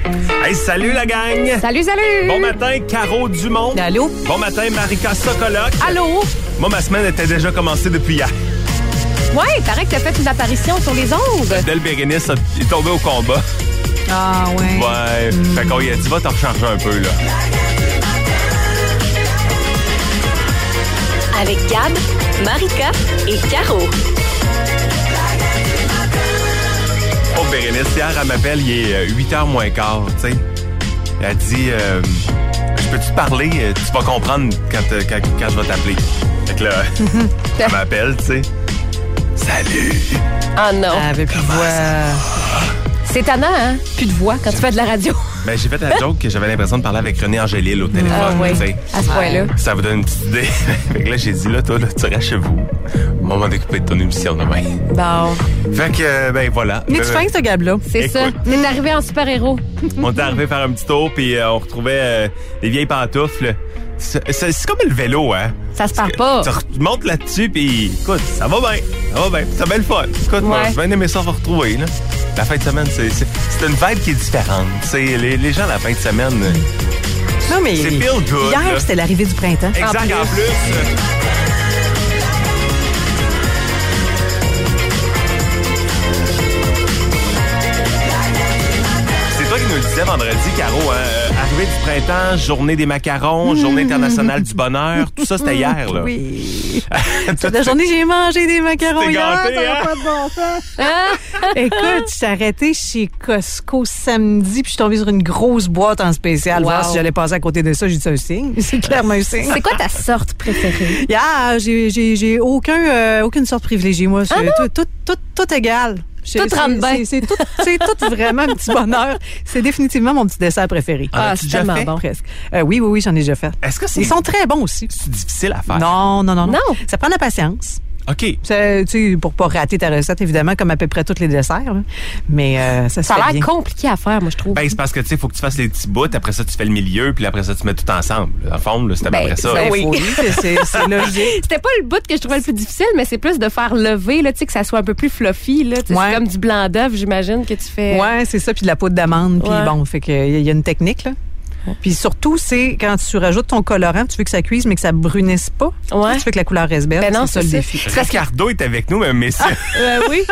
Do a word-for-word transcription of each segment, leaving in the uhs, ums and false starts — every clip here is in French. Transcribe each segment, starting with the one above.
Hey, salut la gang! Salut, salut! Bon matin, Caro Dumont. Allô? Bon matin, Marika Sokoloc. Allô? Moi, ma semaine était déjà commencée depuis hier. Ouais, il paraît que t'as fait une apparition sur les ondes. Del Bérénice est tombé au combat. Ah, ouais. Ouais, mm. Fait qu'on lui a dit, va te recharger un peu, là. Avec Gab, Marika et Caro. Oh, Bérénice, hier, elle m'appelle, il est huit heures moins quart, tu sais. Elle dit, euh, je peux-tu te parler? Tu vas comprendre quand, quand, quand je vais t'appeler. Fait que là, elle m'appelle, tu sais. Salut! Ah non. Elle avait plus de voix. C'est tannant, hein? Plus de voix quand tu fais de la radio. Ben, j'ai fait la joke que j'avais l'impression de parler avec René Angélil au téléphone. Ah oui, tu sais. à ce point-là. Ça vous donne une petite idée. Fait que là, j'ai dit, là, toi, là, tu restes chez vous. Moment d'occuper de ton émission demain. Bon. Fait que, ben, voilà. Mais tu euh, fais ce Gab-là. C'est ça. T'es arrivé en super-héros. On est arrivé faire un petit tour, puis euh, on retrouvait euh, des vieilles pantoufles. C'est, c'est, c'est comme le vélo, hein? Ça se parle pas. Tu montes là-dessus, puis écoute, ça va bien. Ça va bien. C'est bien le fun. Écoute, moi, Ouais. j'ai bien aimé ça vous retrouver, là. La fin de semaine, c'est, c'est, c'est une vibe qui est différente. C'est, les, les gens, la fin de semaine, Non, mais c'est feel good. hier, là. c'était l'arrivée du printemps. Exact, en plus. En plus euh, c'est toi qui nous le disais vendredi, Caro, hein? Euh, arrivée du printemps, journée des macarons, journée internationale du bonheur, tout ça, c'était hier, là. Oui. Toi, La journée, j'ai mangé des macarons T'es hier. gâté, Ça n'a hein? pas de bon sens. Écoute, je suis arrêtée chez Costco samedi, puis je suis tombée sur une grosse boîte en spécial. Wow. Voir si j'allais passer à côté de ça. J'ai dit, c'est un signe. C'est clairement un signe. C'est quoi ta sorte préférée? Yeah, j'ai, j'ai, j'ai aucun, euh, aucune sorte privilégiée, moi. C'est tout, tout, tout, tout égal. Je- Tout c'est- rentre bien. C'est, c'est tout, c'est tout vraiment un petit bonheur. C'est définitivement mon petit dessert préféré. En Ah, as-tu c'est déjà tellement fait? bon. Presque. Euh, oui, oui, oui, j'en ai déjà fait. Est-ce que c'est, Ils sont très bons aussi. c'est difficile à faire? Non, non, non, non. Non. Ça prend de la patience. OK. C'est, tu sais, pour pas rater ta recette, évidemment, comme à peu près tous les desserts. là. Mais euh, ça se Ça fait a l'air bien. compliqué à faire, moi, je trouve. Ben, c'est parce que, tu sais, faut que tu fasses les petits bouts, après ça, tu fais le milieu, puis après ça, tu mets tout ensemble. Dans le fond, là, c'est à peu Ben, près ça. ben Oui, oui. c'est, c'est, c'est logique. C'était pas le bout que je trouvais le plus difficile, mais c'est plus de faire lever, là, tu sais, que ça soit un peu plus fluffy, là. Tu sais, Ouais. C'est comme du blanc d'œuf, j'imagine, que tu fais. Ouais, c'est ça, puis de la poudre d'amande, puis Ouais. bon, fait que il y a une technique là. Puis surtout, c'est quand tu rajoutes ton colorant, tu veux que ça cuise, mais que ça brunisse pas. Ouais. Tu veux que la couleur reste belle. Ben non, c'est ça c'est le ça. défi. Ricardo est avec nous, mais messieurs. Euh, oui.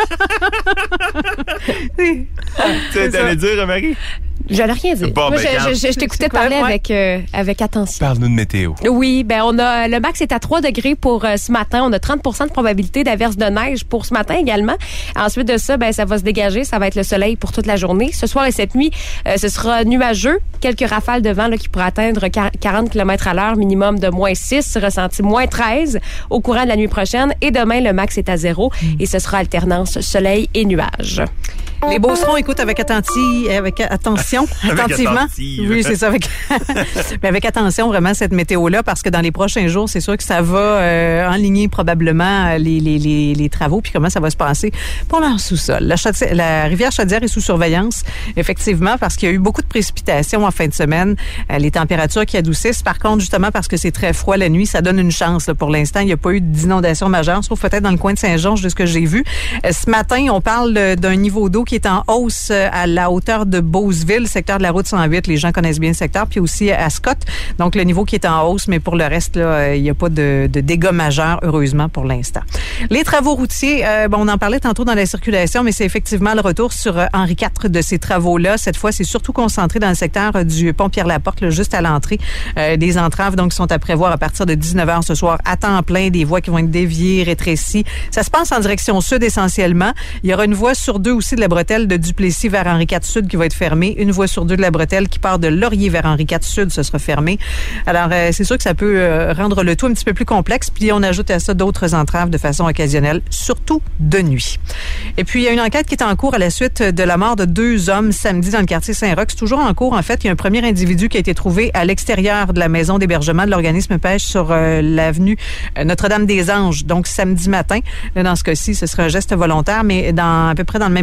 Oui. Tu sais, t'allais dire, Marie? J'allais rien dire. Bon, Moi, ben, je, regarde. je, je, je t'écoutais C'est quoi, parler ouais. avec, euh, avec attention. Parle-nous de météo. Oui, ben on a le max est à trois degrés pour euh, ce matin. On a trente pour cent de probabilité d'averse de neige pour ce matin également. Ensuite de ça, ben ça va se dégager, ça va être le soleil pour toute la journée. Ce soir et cette nuit, euh, ce sera nuageux, quelques rafales de vent là qui pourraient atteindre quarante kilomètres à l'heure, minimum de moins six, ressenti moins treize au courant de la nuit prochaine. Et demain, le max est à zéro et ce sera alternance soleil et nuages. Les Beaucerons écoutent avec, attenti, avec attention, Avec attentivement. attentive. Oui, c'est ça. Avec, mais avec attention, vraiment, cette météo-là, parce que dans les prochains jours, c'est sûr que ça va euh, enligner probablement les, les, les, les travaux, puis comment ça va se passer pour leur sous-sol. La, Chaudière- la rivière Chaudière est sous surveillance, effectivement, parce qu'il y a eu beaucoup de précipitations en fin de semaine. Euh, les températures qui adoucissent. Par contre, justement, parce que c'est très froid la nuit, ça donne une chance. Là, pour l'instant, il n'y a pas eu d'inondation majeure, sauf peut-être dans le coin de Saint-Georges, de ce que j'ai vu. Euh, ce matin, on parle euh, d'un niveau d'eau qui est en hausse euh, à la hauteur de Beauceville, secteur de la route cent huit. Les gens connaissent bien le secteur, puis aussi à Scott. Donc, le niveau qui est en hausse, mais pour le reste, là, euh, il n'y a pas de, de dégâts majeurs, heureusement, pour l'instant. Les travaux routiers, euh, bon, on en parlait tantôt dans la circulation, mais c'est effectivement le retour sur euh, Henri quatre de ces travaux-là. Cette fois, c'est surtout concentré dans le secteur euh, du pont Pierre-Laporte, là, juste à l'entrée. Euh, des entraves, donc, qui sont à prévoir à partir de dix-neuf heures ce soir à temps plein, des voies qui vont être déviées, rétrécies. Ça se passe en direction sud essentiellement. Il y aura une voie sur deux aussi de la bretelle de Duplessis vers Henri quatre Sud qui va être fermée. Une voie sur deux de la bretelle qui part de Laurier vers Henri quatre Sud, ce sera fermé. Alors, euh, c'est sûr que ça peut euh, rendre le tout un petit peu plus complexe. Puis, on ajoute à ça d'autres entraves de façon occasionnelle, surtout de nuit. Et puis, il y a une enquête qui est en cours à la suite de la mort de deux hommes samedi dans le quartier Saint-Roch. C'est toujours en cours. En fait, il y a un premier individu qui a été trouvé à l'extérieur de la maison d'hébergement de l'organisme Pêche sur euh, l'avenue euh, Notre-Dame-des-Anges. Donc, samedi matin. Là, dans ce cas-ci, ce sera un geste volontaire, mais dans à peu près dans le même moment, on a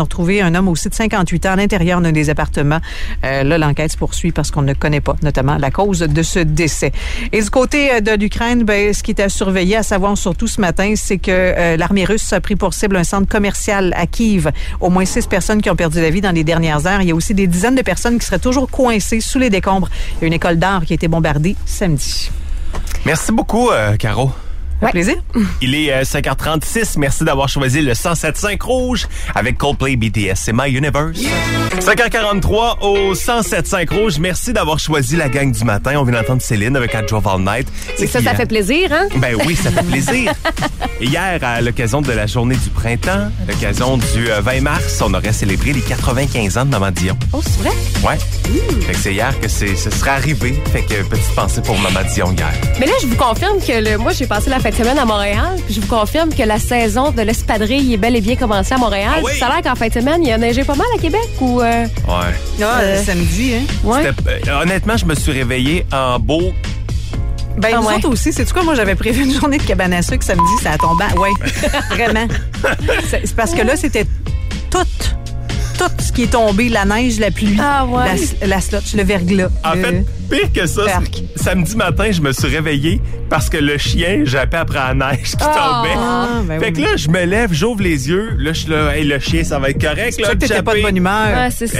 retrouvé un homme aussi de cinquante-huit ans à l'intérieur d'un des appartements. Euh, là, l'enquête se poursuit parce qu'on ne connaît pas, notamment, la cause de ce décès. Et du côté de l'Ukraine, ben, ce qui est à surveiller, à savoir surtout ce matin, c'est que euh, l'armée russe a pris pour cible un centre commercial à Kiev. Au moins six personnes qui ont perdu la vie dans les dernières heures. Il y a aussi des dizaines de personnes qui seraient toujours coincées sous les décombres. Il y a une école d'art qui a été bombardée samedi. Merci beaucoup, euh, Caro. Un ouais. plaisir. Il est euh, cinq heures trente-six. Merci d'avoir choisi le cent sept virgule cinq Rouge avec Coldplay B T S. C'est My Universe. Yeah. cinq heures quarante-trois au cent sept virgule cinq Rouge. Merci d'avoir choisi la gang du matin. On vient d'entendre Céline avec I Drove All Night. Et ça, ça fait plaisir, hein? Ben oui, ça fait plaisir. Hier, à l'occasion de la journée du printemps, à l'occasion du vingt mars, on aurait célébré les quatre-vingt-quinze ans de Maman Dion. Oh, c'est vrai? Ouais. Mmh. Fait que c'est hier que c'est, ce serait arrivé. Fait que petite pensée pour Maman Dion hier. Mais là, je vous confirme que le, moi, j'ai passé la fête de semaine à Montréal. Puis je vous confirme que la saison de l'espadrille est bel et bien commencée à Montréal. Ah oui? Ça a l'air qu'en fin de semaine, il a neigé pas mal à Québec ou... Euh... Ouais. Ah, euh... samedi, hein? Ouais. Euh, honnêtement, je me suis réveillé en beau... Ben, ah, nous ouais. autres aussi. C'est-tu quoi? Moi, j'avais prévu une journée de cabane à sucre samedi, ça a tombé. Oui, vraiment. C'est, c'est parce que là, c'était tout... tout ce qui est tombé, la neige, la pluie, ah ouais. la, la slotch, le verglas. En le... fait, pire que ça, samedi matin, je me suis réveillé parce que le chien jappait après la neige qui oh. tombait. Ah, ben fait oui. que là, je me lève, j'ouvre les yeux. Là, je suis là, hey, le chien, ça va être correct. C'est là, sûr que t'étais pas de bonne humeur. Ah, c'est ça.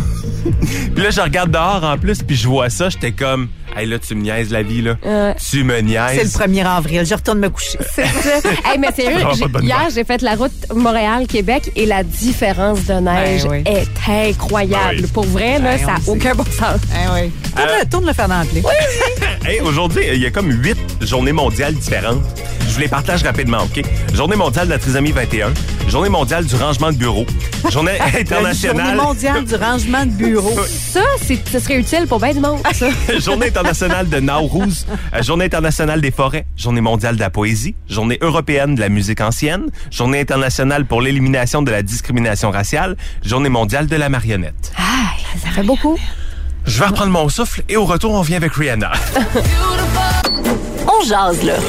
Puis là, je regarde dehors en plus, puis je vois ça, j'étais comme... Hey, là, tu me niaises la vie, là. Euh, tu me niaises. C'est le premier avril. Je retourne me coucher. C'est ça. Hey, mais sérieux, j'ai, hier, j'ai fait la route Montréal-Québec et la différence de neige ben, oui. est incroyable. Oui. Pour vrai, là, ben, ça n'a aucun bon sens. Ben, oui. Tourne, euh, tourne le fer dans le pli. Oui, oui. Hey, aujourd'hui, il y a comme huit journées mondiales différentes. Je vous les partage rapidement, OK? Journée mondiale de la trisomie vingt et un. Journée mondiale du rangement de bureau. Journée internationale... Journée mondiale du rangement de bureau. Ça, c'est, ça serait utile pour bien du monde, ça. Journée internationale de Naurouz. Journée internationale des forêts. Journée mondiale de la poésie. Journée européenne de la musique ancienne. Journée internationale pour l'élimination de la discrimination raciale. Journée mondiale de la marionnette. Ah, ça fait beaucoup. Je vais reprendre mon souffle et au retour, on vient avec Rihanna. On jase, là.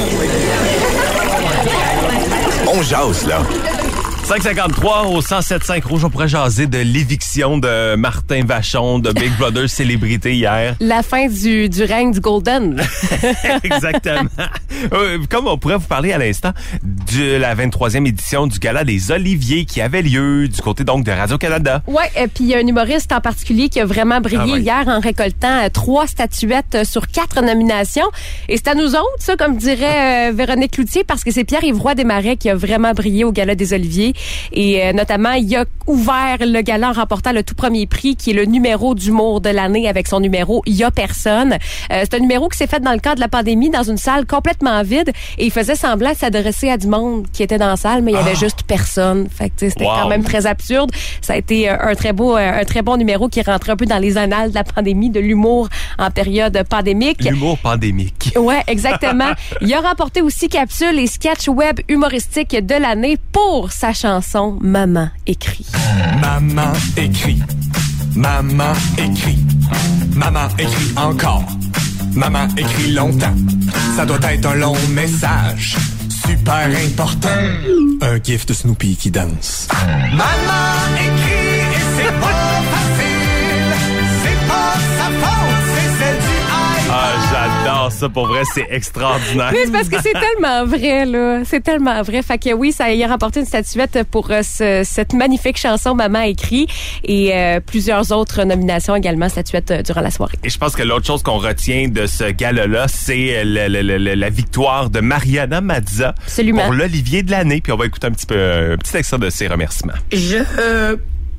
On jase, là. cinq cinquante-trois au cent sept virgule cinq Rouge, on pourrait jaser de l'éviction de Martin Vachon de Big Brother Célébrité hier. La fin du, du règne du Golden. Exactement. Comme on pourrait vous parler à l'instant de la vingt-troisième édition du Gala des Oliviers qui avait lieu du côté donc de Radio-Canada. Oui, et puis il y a un humoriste en particulier qui a vraiment brillé ah ouais. hier en récoltant euh, trois statuettes sur quatre nominations. Et c'est à nous autres, ça, comme dirait euh, Véronique Cloutier, parce que c'est Pierre-Yves Roy Desmarais qui a vraiment brillé au Gala des Oliviers. Et euh, notamment, il a ouvert le gala en remportant le tout premier prix, qui est le numéro d'humour de l'année avec son numéro « Il y a personne ». Euh, c'est un numéro qui s'est fait dans le cadre de la pandémie, dans une salle complètement vide, et il faisait semblant de s'adresser à du monde qui était dans la salle, mais il y avait oh. juste personne. Fait que c'était wow. quand même très absurde. Ça a été un très beau, un très bon numéro qui rentre un peu dans les annales de la pandémie, de l'humour en période pandémique. L'humour pandémique. Ouais, exactement. Il a remporté aussi capsule et sketch web humoristique de l'année pour sa chanson Maman écrit. Maman écrit. Maman écrit. Maman écrit encore. Maman écrit longtemps. Ça doit être un long message. Super important. Un gif de Snoopy qui danse. Maman écrit et c'est pas facile. C'est pas sa faute, c'est celle du iPad. Ah, j'adore ça. Pour vrai, c'est extraordinaire. Oui, c'est parce que c'est tellement vrai, là. C'est tellement vrai. Fait que oui, ça y a remporté une statuette pour euh, ce, cette magnifique chanson Maman écrit et euh, plusieurs autres nominations également, statuettes euh, durant la soirée. Et je pense que l'autre chose qu'on retient de ce gala-là, c'est le, le, le, la victoire de Mariana Mazza Absolument. Pour l'Olivier de l'année. Puis on va écouter un petit peu, un petit extrait de ses remerciements. Je... Euh...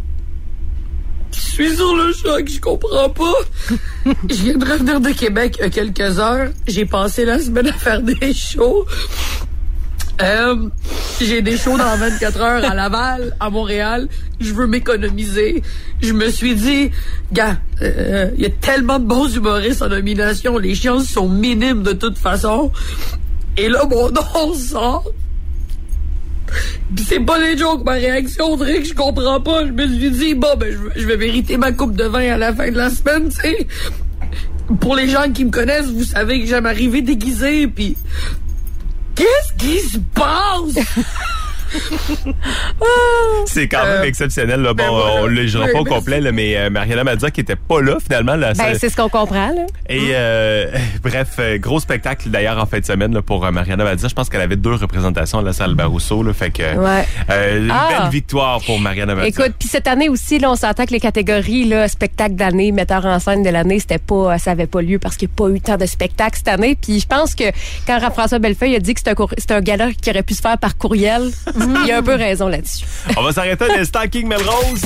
Je suis sur le choc, je comprends pas. Je viens de revenir de Québec il y a quelques heures. J'ai passé la semaine à faire des shows. Euh, j'ai des shows dans vingt-quatre heures à Laval, à Montréal. Je veux m'économiser. Je me suis dit, gars, il euh, y a tellement de bons humoristes en nomination. Les chances sont minimes de toute façon. Et là, mon nom sort. Pis c'est pas les jokes, ma réaction, on dirait que je comprends pas. Je me suis dit, bon, ben, je, je vais mériter ma coupe de vin à la fin de la semaine, tu sais. Pour les gens qui me connaissent, vous savez que j'aime arriver déguisé, pis qu'est-ce qui se passe? C'est quand même Euh, exceptionnel. Là. Bon, ben voilà. on ne le jura Oui, pas au merci. complet, là, mais euh, Mariana Mazza qui était pas là, finalement. Là, Ben, ça- c'est ce qu'on comprend, là. Et euh, bref, euh, gros spectacle d'ailleurs en fin de semaine là, pour euh, Mariana Mazza. Je pense qu'elle avait deux représentations à la salle Barousseau. Là, fait que Ouais. euh, une Ah. belle victoire pour Mariana Mazza. Écoute, puis cette année aussi, là, on s'entend que les catégories, là, spectacle d'année, metteur en scène de l'année, c'était pas, ça avait pas lieu parce qu'il n'y a pas eu tant de spectacles cette année. Puis je pense que quand François Bellefeuille a dit que c'est un, cour- c'est un gala qui aurait pu se faire par courriel, il a un peu raison là-dessus. On va s'arrêter un instant. King Melrose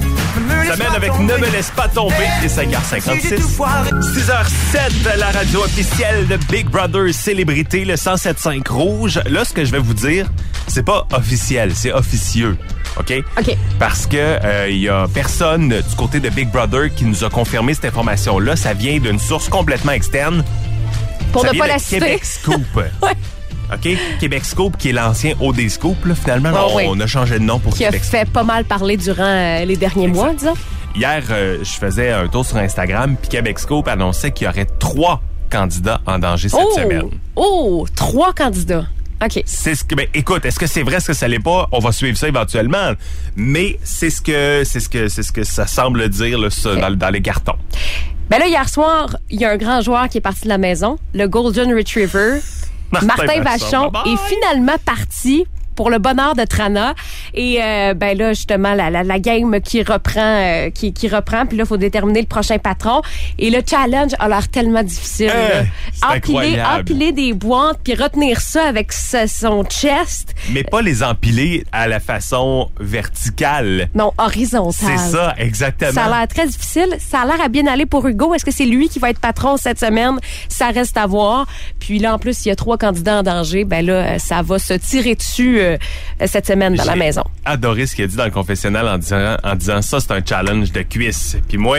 s'amène avec Ne me laisse pas tomber et cinq heures cinquante-six. six heures sept, la radio officielle de Big Brother Célébrité, le cent sept cinq Rouge. Là, ce que je vais vous dire, c'est pas officiel, c'est officieux. OK? OK. Parce que euh, il y a personne du côté de Big Brother qui nous a confirmé cette information-là. Ça vient d'une source complètement externe. Pour Ça ne vient pas de la citer. Québec Scoop. Ouais. OK? Québec Scoop, qui est l'ancien O D Scoop, là, finalement. Oh, on, oui. on a changé de nom pour Qui a Québec Scoop. fait pas mal parler durant euh, les derniers Exact. mois, disons. Hier, euh, je faisais un tour sur Instagram, puis Québec Scoop annonçait qu'il y aurait trois candidats en danger cette Oh! semaine. Oh! Trois candidats. OK. C'est ce que, ben, écoute, est-ce que c'est vrai, est-ce que ça l'est pas? On va suivre ça éventuellement. Mais c'est ce que, c'est ce que, c'est ce que ça semble dire, là, ça, Okay. dans, dans les cartons. Ben là, hier soir, il y a un grand joueur qui est parti de la maison, le Golden Retriever. Martin Martin Vachon. Vachon Bye bye. est finalement parti pour le bonheur de Trana. Et euh, ben là, justement, la, la, la game qui reprend, euh, qui, qui reprend. Puis là, il faut déterminer le prochain patron. Et le challenge a l'air tellement difficile. Euh, là. c'est empiler, incroyable. empiler des boîtes, puis retenir ça avec sa- son chest. Mais pas les empiler à la façon verticale. Non, horizontal. C'est ça, exactement. Ça a l'air très difficile. Ça a l'air à bien aller pour Hugo. Est-ce que c'est lui qui va être patron cette semaine? Ça reste à voir. Puis là, en plus, il y a trois candidats en danger. Ben là, ça va se tirer dessus euh, cette semaine dans la J'ai maison. adoré ce qu'il a dit dans le confessionnal en disant, en disant ça, c'est un challenge de cuisse. Puis moi,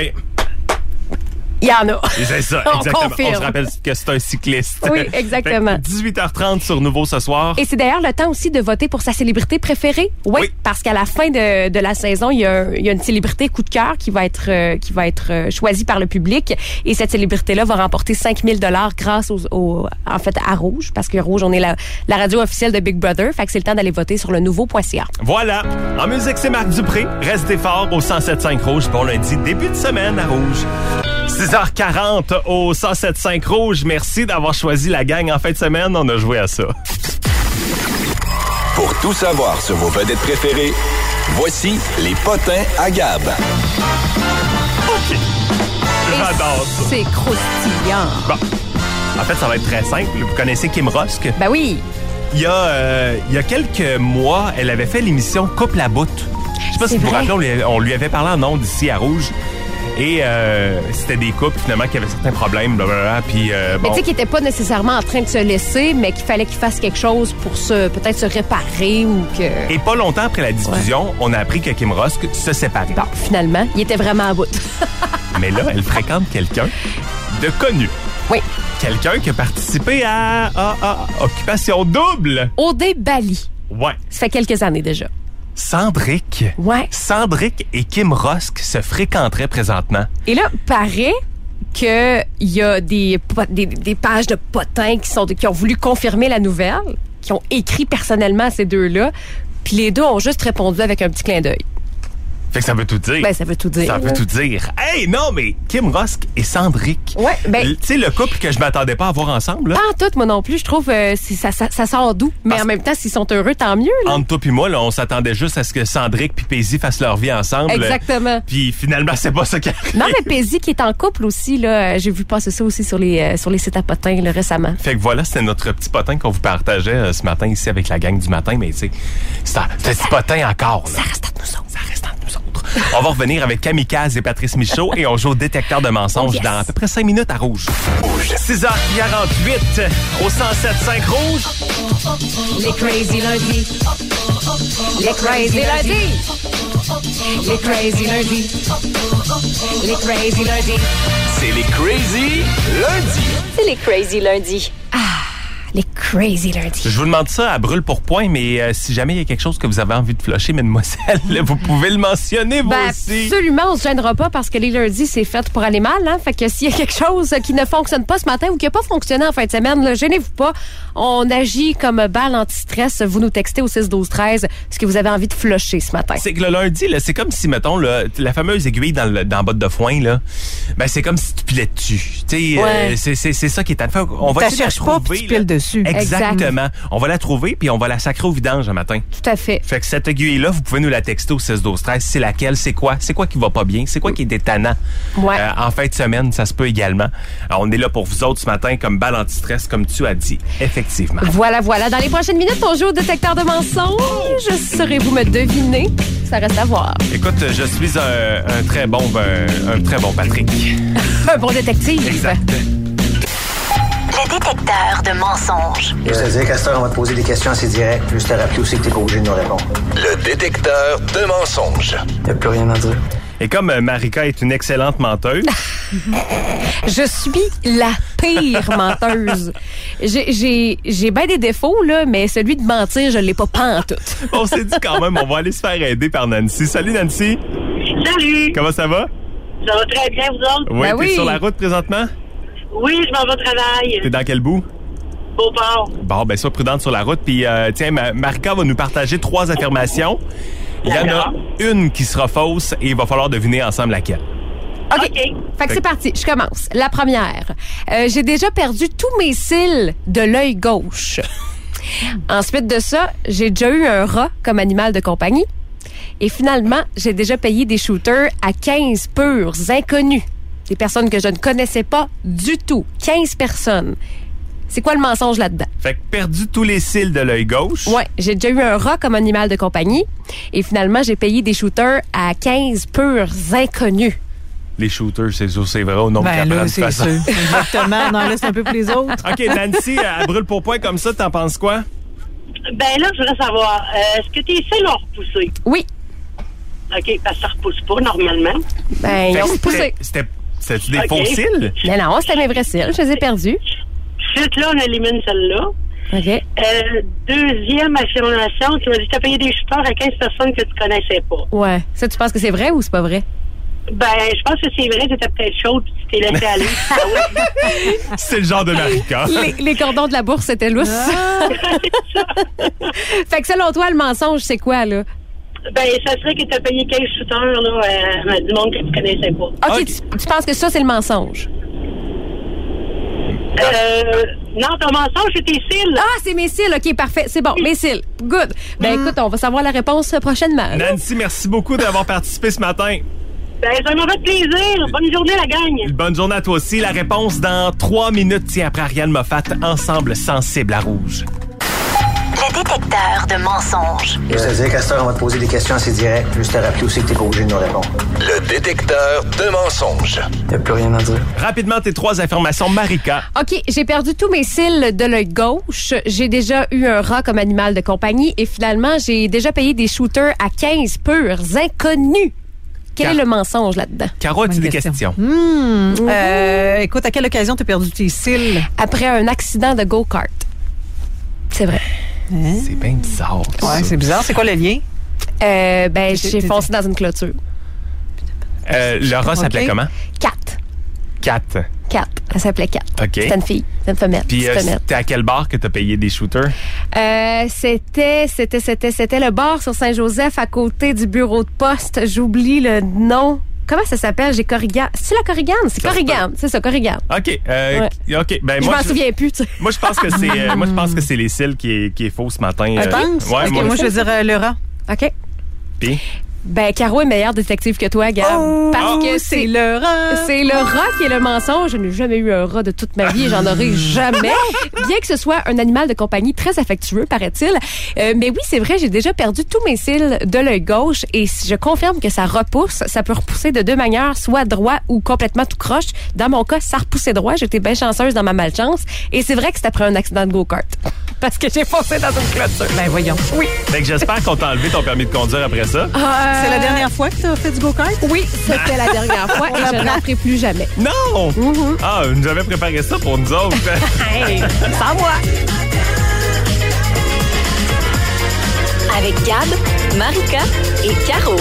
Il y en a. c'est ça, On exactement. confirme. On se rappelle que c'est un cycliste. Oui, exactement. Fait que dix-huit heures trente sur Nouveau ce soir. Et c'est d'ailleurs le temps aussi de voter pour sa célébrité préférée. Oui, Oui. parce qu'à la fin de, de la saison, il y, a, il y a une célébrité coup de cœur qui va être euh, qui va être euh, choisie par le public. Et cette célébrité-là va remporter cinq mille dollars grâce aux, aux- en fait à Rouge, parce que Rouge, on est la, la radio officielle de Big Brother. Fait que c'est le temps d'aller voter sur le nouveau point C A. Voilà. En musique, c'est Marc Dupré. Restez fort au cent sept cinq Rouge. Bon lundi, début de semaine à Rouge. six heures quarante au cent sept cinq Rouge. Merci d'avoir choisi la gang en fin de semaine. On a joué à ça. Pour tout savoir sur vos vedettes préférées, voici les potins à Gab. OK. J'adore ça. C'est croustillant. Bon. En fait, ça va être très simple. Vous connaissez Kim Rosk? Ben oui. Il y a, euh, il y a quelques mois, elle avait fait l'émission Coupe la boute. Je sais pas C'est si vous vous vrai. rappelez, on lui, on lui avait parlé en ondes ici à Rouge. Et euh, c'était des couples, finalement, qui avaient certains problèmes, blablabla. Puis, euh, Mais bon. tu sais qu'il était pas nécessairement en train de se laisser, mais qu'il fallait qu'il fasse quelque chose pour se peut-être se réparer ou que... Et pas longtemps après la diffusion, on a appris que Kim Rosk se séparait. Bon, finalement, il était vraiment à bout. Mais là, elle fréquente quelqu'un de connu. Oui. Quelqu'un qui a participé à, à- à Occupation Double. Odé Bali. Ouais. Ça fait quelques années déjà. Sandrick. Ouais. Sandrick et Kim Rosk se fréquenteraient présentement. Et là, paraît qu'il y a des, po- des, des pages de potins qui, sont, qui ont voulu confirmer la nouvelle, qui ont écrit personnellement à ces deux-là, puis les deux ont juste répondu avec un petit clin d'œil. Fait que ça veut tout dire. Ben, ça veut tout dire. Ça veut là. tout dire. Hey, non, mais Kim Rosk et Sandrick. Ouais, ben- Tu sais, le couple que je m'attendais pas à voir ensemble, là. Pas en tout, moi non plus. Je trouve euh, c'est- ça, ça, ça sort doux. Mais Parce- en même temps, s'ils sont heureux, tant mieux. Là. Entre toi puis moi, là, on s'attendait juste à ce que Sandrick puis Paisy fassent leur vie ensemble. Exactement. Puis finalement, c'est pas ça qui arrive. Non, mais Paisy qui est en couple aussi, là, j'ai vu passer ça aussi sur les, euh, sur les sites à potins là, récemment. Fait que voilà, c'était notre petit potin qu'on vous partageait euh, ce matin ici avec la gang du matin. Mais tu sais, c'est un c'est un petit potin encore. Là. Ça reste entre nous autres. Ça reste entre nous autres. On va revenir avec Kamikaze et Patrice Michaud et on joue au détecteur de mensonges Oh yes. dans à peu près cinq minutes à Rouge. six heures quarante-huit au cent sept cinq Rouge. Les crazy lundis. Les crazy lundis. Les crazy lundis. Les crazy lundis. C'est les Crazy Lundi. C'est les Crazy Lundi. Les crazy lundis. Je vous demande ça à brûle pour point, mais euh, si jamais il y a quelque chose que vous avez envie de flusher, mademoiselle, vous pouvez le mentionner, vous Ben, aussi. absolument, on se gênera pas parce que les lundis, c'est fait pour aller mal. Hein? Fait que s'il y a quelque chose qui ne fonctionne pas ce matin ou qui n'a pas fonctionné en fin de semaine, là, gênez-vous pas. On agit comme balle anti-stress. Vous nous textez au six douze treize ce que vous avez envie de flusher ce matin. C'est que le lundi, là, c'est comme si, mettons, là, la fameuse aiguille dans le dans la botte de foin, là, ben c'est comme si tu pilais dessus. Tu sais, Ouais. euh, c'est, c'est, c'est ça qui est à faire. On va Tu essayer de la cherches pas, trouver. puis tu là. piles dessus. Exactement. On va la trouver, puis on va la sacrer au vidange un matin. Tout à fait. Fait que cette aiguille-là, vous pouvez nous la texter au six douze treize. C'est laquelle? C'est quoi? C'est quoi qui va pas bien? C'est quoi qui est détonnant? Ouais. Euh, en fin de semaine, ça se peut également. Alors, on est là pour vous autres ce matin comme balle anti-stress, comme tu as dit. Effectivement. Voilà, voilà. Dans les prochaines minutes, on joue au détecteur de mensonges. Saurez-vous me deviner? Ça reste à voir. Écoute, je suis un, un très bon un, un très bon Patrick. Un bon détective. Exact. Le détecteur de mensonges. C'est-à-dire qu'à cette heure, on va te poser des questions assez directes. Juste te rappeler aussi que t'es pas obligé de nous répondre. Le détecteur de mensonges. Y'a plus rien à dire. Et comme euh, Marika est une excellente menteuse, Je suis la pire menteuse. J'ai, j'ai, j'ai bien des défauts, là, mais celui de mentir, je l'ai pas pantoute. on s'est dit quand même, on va aller se faire aider par Nancy. Salut Nancy, Salut! comment ça va? Ça va très bien, vous autres? Oui, Ben t'es oui. sur la route présentement? Oui, je m'en vais au travail. T'es dans quel bout? Beauport. Bon, ben sois prudente sur la route. Puis euh, tiens, Ma- Marika va nous partager trois affirmations. Il y en a D'accord. une qui sera fausse et il va falloir deviner ensemble laquelle. OK. OK. Fait que c'est parti. Je commence. La première. Euh, j'ai déjà perdu tous mes cils de l'œil gauche. Ensuite de ça, j'ai déjà eu un rat comme animal de compagnie. Et finalement, j'ai déjà payé des shooters à quinze purs inconnus. Des personnes que je ne connaissais pas du tout. quinze personnes. C'est quoi le mensonge là-dedans? Fait que perdu tous les cils de l'œil gauche. Ouais, j'ai déjà eu un rat comme animal de compagnie. Et finalement, j'ai payé des shooters à quinze purs inconnus. Les shooters, c'est sûr, c'est vrai au nombre Ben qu'elle prend là, de c'est façon. sûr. Exactement. Non, là, c'est un peu pour les autres. OK, Nancy, elle brûle pour point comme ça, t'en penses quoi? Ben là, je voudrais savoir, euh, est-ce que tes cils ont repoussé? Oui. OK, parce que ça repousse pas normalement. Ben, ils Fait ont que repoussé. c'était- C'était, c'était des OK. faux cils? Mais non, c'était mes vrais cils. Je les ai perdus. Suite là, on élimine celle-là. OK. Euh, deuxième affirmation, tu m'as dit que tu as payé des shooters à quinze personnes que tu connaissais pas. Ouais. Ça, tu penses que c'est vrai ou c'est pas vrai? Ben, je pense que c'est vrai, tu étais peut-être chaude puis tu t'es laissé aller. Ah ouais. C'est le genre de Marika. Les, les cordons de la bourse étaient lousses. Fait que selon toi, le mensonge, c'est quoi, là? Ben, ça serait que tu as payé quinze shooters là, à, à du monde que tu connaissais pas. OK, OK. Tu, tu penses que ça, c'est le mensonge? Euh, non, ton mensonge, c'est tes cils. Ah, c'est mes cils. OK, parfait. C'est bon, mes cils. Good. Ben, écoute, on va savoir la réponse prochainement. Nancy, merci beaucoup d'avoir participé ce matin. Ben, ça m'a fait plaisir. Bonne journée, la gang. Bonne journée à toi aussi. La réponse dans trois minutes. Tiens, après Ariane Moffat, ensemble sensible à rouge. Le détecteur de mensonges. C'est-à-dire qu'à cette heure, on va te poser des questions assez directes. Juste te rappeler aussi que t'es pas obligé de nous répondre. Le détecteur de mensonges. Y'a plus rien à dire. Rapidement, tes trois affirmations, Marika. OK, j'ai perdu tous mes cils de l'œil gauche. J'ai déjà eu un rat comme animal de compagnie. Et finalement, j'ai déjà payé des shooters à quinze purs inconnus. Quel Car- est le mensonge là-dedans? Caro, as-tu Bonne des question. questions? Hmm. Euh, écoute, à quelle occasion t'as perdu tes cils? Après un accident de go-kart. C'est vrai. C'est bien bizarre. tout Ouais, ça. c'est bizarre. C'est quoi le lien? Euh, ben, T'es- j'ai t'es- foncé dans une clôture. Euh, le rat s'appelait Ok. comment? Kat. Kat. Kat. Elle s'appelait Kat. OK. C'était une fille. C'était une femelle. Puis euh, Petite femelle. c'était à quel bar que t'as payé des shooters? Euh, c'était, c'était, c'était, c'était le bar sur Saint-Joseph à côté du bureau de poste. J'oublie le nom. Comment ça s'appelle? J'ai Corrigan. C'est la Corrigan? C'est Ça se Corrigan. C'est ça, Corrigan. OK. Euh, OK. Ben, Je moi, m'en souviens plus, tu sais. Moi, je pense que c'est, euh, moi, je pense que c'est les cils qui est, qui est faux ce matin. Tu Euh, penses? Ouais, Ok, moi, moi, je veux dire euh, le rat. OK. Puis? Ben, Caro est meilleure détective que toi, Gab. parce que c'est le rat. C'est le rat qui est le mensonge. Je n'ai jamais eu un rat de toute ma vie et j'en aurai jamais. Bien que ce soit un animal de compagnie très affectueux, paraît-il. Euh, mais oui, c'est vrai, j'ai déjà perdu tous mes cils de l'œil gauche et si je confirme que ça repousse. Ça peut repousser de deux manières, soit droit ou complètement tout croche. Dans mon cas, ça repoussait droit. J'étais bien chanceuse dans ma malchance. Et c'est vrai que c'était après un accident de go-kart. parce que j'ai foncé dans une clôture. Ben voyons. Oui. Fait que j'espère qu'on t'a enlevé ton permis de conduire après ça. Euh, C'est la dernière fois que tu as fait du go-kart? Oui, c'était la dernière fois et je n'en ferai plus jamais. Non! Mm-hmm. Ah, nous avait préparé ça pour nous autres. Hey, sans moi. Avec Gab, Marika et Caro.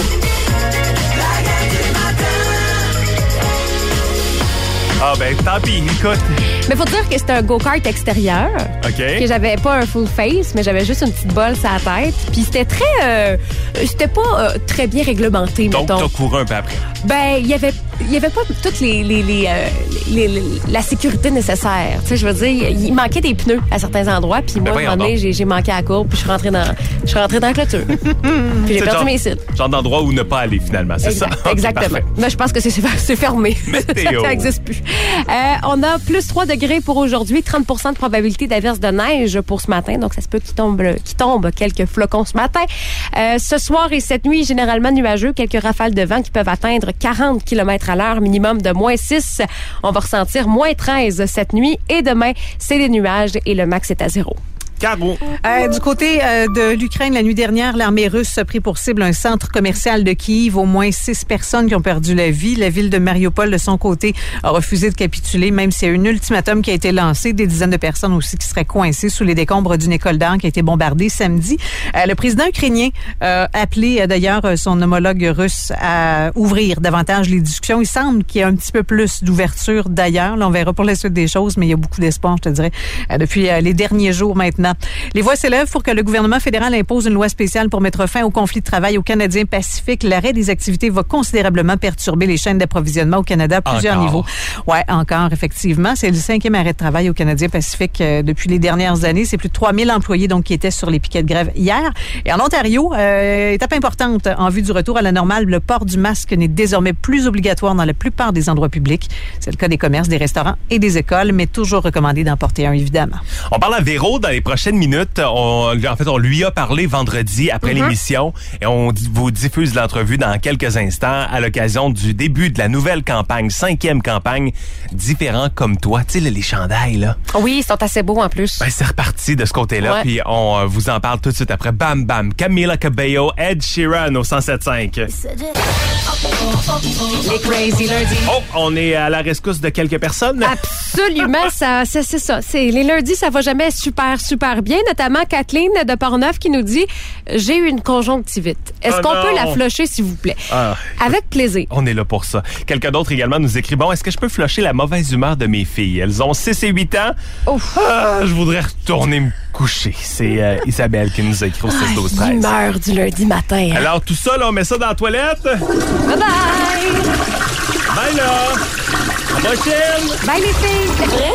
Ah ben, tant pis, écoute. Mais faut dire que c'était un go-kart extérieur. OK. Que j'avais pas un full face, mais j'avais juste une petite bolle sur la tête. Puis c'était très... Euh, c'était pas euh, très bien réglementé, Donc, mettons. t'as couru un peu après. Ben, il y avait... Il y avait pas toutes les, les, les, euh, les, les la sécurité nécessaire. Tu sais, je veux dire, il manquait des pneus à certains endroits. Puis moi, à un moment donné, j'ai, j'ai manqué à la courbe. Puis je suis rentrée dans, je suis rentrée dans la clôture. Puis j'ai C'est perdu genre, mes cils. Genre d'endroit où ne pas aller, finalement. C'est Exact, ça? exactement. Okay, Mais je pense que c'est, c'est fermé. Météo. Ça n'existe plus. Euh, on a plus trois degrés pour aujourd'hui. trente pour cent de probabilité d'averse de neige pour ce matin. Donc, ça se peut qu'il tombe, qu'il tombe quelques flocons ce matin. Euh, ce soir et cette nuit, généralement nuageux. Quelques rafales de vent qui peuvent atteindre quarante kilomètres à l'heure, minimum de moins six. On va ressentir moins treize cette nuit. Et demain, c'est les nuages et le max est à zéro. Caro. Euh, du côté euh, de l'Ukraine, la nuit dernière, l'armée russe a pris pour cible un centre commercial de Kiev. Au moins six personnes qui ont perdu la vie. La ville de Mariupol, de son côté, a refusé de capituler, même s'il y a un ultimatum qui a été lancé. Des dizaines de personnes aussi qui seraient coincées sous les décombres d'une école d'art qui a été bombardée samedi. Euh, le président ukrainien a appelé euh, d'ailleurs son homologue russe à ouvrir davantage les discussions. Il semble qu'il y a un petit peu plus d'ouverture d'ailleurs. Là, on verra pour la suite des choses, mais il y a beaucoup d'espoir, je te dirais, euh, depuis euh, les derniers jours maintenant. Les voix s'élèvent pour que le gouvernement fédéral impose une loi spéciale pour mettre fin au conflit de travail au Canadien Pacifique. L'arrêt des activités va considérablement perturber les chaînes d'approvisionnement au Canada à plusieurs Encore. niveaux. Ouais, encore, effectivement. C'est le cinquième arrêt de travail au Canadien Pacifique euh, depuis les dernières années. C'est plus de trois mille employés donc qui étaient sur les piquets de grève hier. Et en Ontario, euh, étape importante en vue du retour à la normale, le port du masque n'est désormais plus obligatoire dans la plupart des endroits publics. C'est le cas des commerces, des restaurants et des écoles, mais toujours recommandé d'en porter un, évidemment. On parle à Véro dans les prochaines minutes. On, en fait, on lui a parlé vendredi après mm-hmm. l'émission et on vous diffuse l'entrevue dans quelques instants à l'occasion du début de la nouvelle campagne, cinquième campagne, Différents comme toi. Tu sais, les chandails, là. Oui, ils sont assez beaux en plus. Ben, c'est reparti de ce côté-là. Ouais. Puis on euh, vous en parle tout de suite après. Bam, bam. Camila Cabello, Ed Sheeran au cent sept cinq. Les Crazy Lundis. Oh, on est à la rescousse de quelques personnes. Absolument, ça, c'est, c'est ça. C'est, les lundis, ça va jamais super, super bien. Notamment Kathleen de Portneuf qui nous dit « J'ai eu une conjonctivite. Est-ce oh qu'on non. peut la flusher, s'il vous plaît? Ah. » Avec plaisir. On est là pour ça. Quelqu'un d'autre également nous écrit « Bon, est-ce que je peux flusher la mauvaise humeur de mes filles? Elles ont six et huit ans. Ouf. Ah, je voudrais retourner me coucher. » C'est euh, Isabelle qui nous écrit au six douze treize. L'humeur du lundi matin. Hein? Alors, tout ça, là, on met ça dans la toilette. Bye bye! Bye, là! À la prochaine! Bye, les filles! Vrai?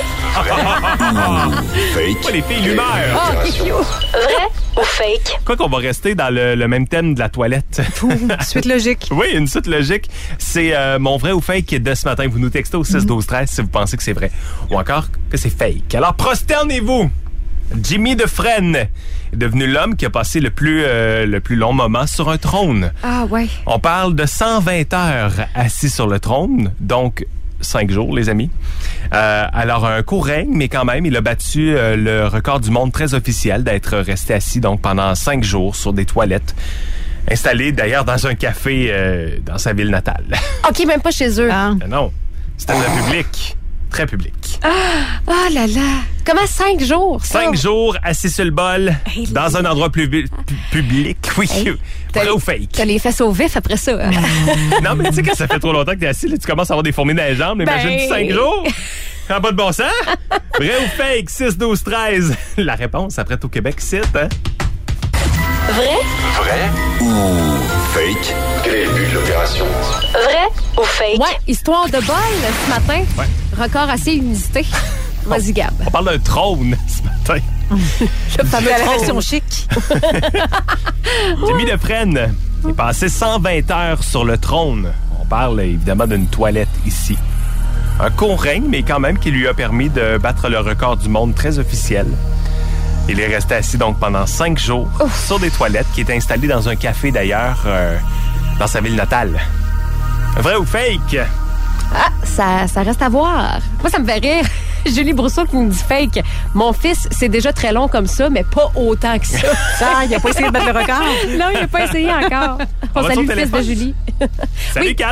Fake. Pas les filles, l'humeur. Oh, c'est cute! Vrai ou fake? Quoi qu'on va rester dans le, le même thème de la toilette. Suite logique. Oui, une suite logique. C'est euh, mon vrai ou fake de ce matin. Vous nous textez au six douze treize si vous pensez que c'est vrai. Ou encore que c'est fake. Alors, prosternez-vous! Jimmy Dufresne est devenu l'homme qui a passé le plus, euh, le plus long moment sur un trône. Ah ouais. On parle de cent vingt heures assis sur le trône, donc cinq jours, les amis. Euh, alors, un court règne, mais quand même, il a battu euh, le record du monde très officiel d'être resté assis donc pendant cinq jours sur des toilettes, installées d'ailleurs dans un café euh, dans sa ville natale. OK, même pas chez eux. Ah. Mais non, c'était un public. Très public. Ah, oh là là. Comment cinq jours, ça? Cinq jours assis sur le bol, hey, dans les... un endroit plus pu- public. Oui, hey, vrai ou fake? T'as les fesses au vif après ça. Hein? Non, mais tu sais, quand ça fait trop longtemps que t'es assis, là, tu commences à avoir des fourmis dans les jambes. Ben... Imagine cinq jours. En pas de bon sens? Vrai ou fake? six douze treize. La réponse, après tout Québec, c'est... Hein? Vrai? Vrai ou fake? Quel est le but de l'opération? Vrai ou fake? Ouais, histoire de bol ce matin. Ouais. Record assez humidité. Vas-y, Gab. On parle d'un trône ce matin. Le fameux La trône. version chic. Jimmy Dufresne est passé cent vingt heures sur le trône. On parle évidemment d'une toilette ici. Un court règne, mais quand même qui lui a permis de battre le record du monde très officiel. Il est resté assis donc pendant cinq jours Ouf. sur des toilettes qui étaient installées dans un café d'ailleurs euh, dans sa ville natale. Vrai ou fake? Ah, ça, ça reste à voir. Moi, ça me fait rire. Julie Brousseau qui nous dit fake. Mon fils, c'est déjà très long comme ça, mais pas autant que ça. Ah, il a pas essayé de battre le record? Non, il n'a pas essayé encore. On, On salue le fils de Julie. Salut, oui. Kat.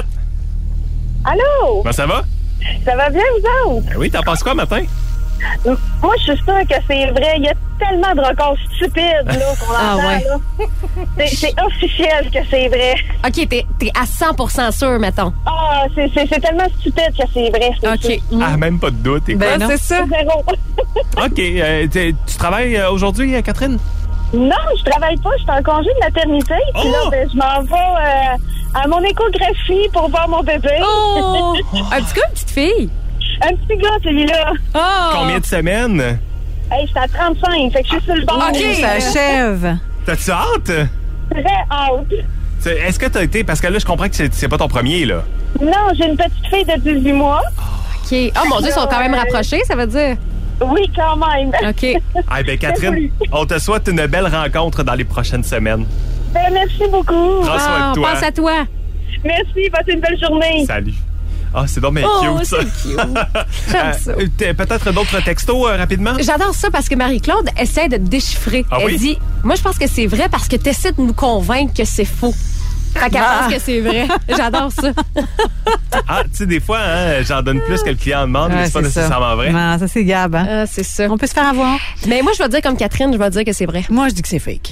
Allô? Ben, ça va? Ça va bien, vous autres? Ben oui, t'en penses quoi, matin? Moi, je suis sûre que c'est vrai. Il y a tellement de records stupides là, qu'on ah, entend. Ouais. Là. C'est, c'est officiel que c'est vrai. OK, t'es, t'es à cent pour cent sûr, mettons. Ah, c'est, c'est, c'est tellement stupide que c'est vrai. C'est OK. sûr. Ah, même pas de doute. Ben non, c'est ça. Zéro. OK. Euh, tu travailles euh, aujourd'hui, Catherine? Non, je travaille pas. Je suis en congé de maternité. Puis oh! là, ben, je m'en vais euh, à mon échographie pour voir mon bébé. Oh! Un petit gars, une petite fille? Un petit gars, celui-là. Oh! Combien de semaines? Hey, j'étais à trente-cinq, fait que je suis sur le bord. OK, ça achève. T'as-tu hâte? Très hâte. C'est, est-ce que t'as été... Parce que là, je comprends que c'est, c'est pas ton premier, là. Non, j'ai une petite fille de dix-huit mois. OK. Oh mon Dieu, ils sont quand même rapprochés, ça veut dire? Oui, quand même. OK. Ah, ben Catherine, on te souhaite une belle rencontre dans les prochaines semaines. Ben, merci beaucoup. Prends soin de toi. On pense à toi. Merci, passez une belle journée. Salut. Ah, c'est donc bien oh, cute, ça. C'est cute. J'aime ça. Euh, peut-être d'autres textos euh, rapidement? J'adore ça parce que Marie-Claude essaie de déchiffrer. Ah, Elle oui? dit, moi, je pense que c'est vrai parce que tu essaies de nous convaincre que c'est faux. Fait qu'elle Ah. pense que c'est vrai. J'adore ça. Ah, tu sais, des fois, hein, j'en donne plus que le client demande, mais Ouais, c'est pas c'est nécessairement ça. vrai. Non, ça, c'est Gab. Hein? Ah, c'est ça. On peut se faire avoir. Mais moi, je vais dire comme Catherine, je vais dire que c'est vrai. Moi, je dis que c'est fake.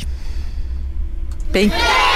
Puis,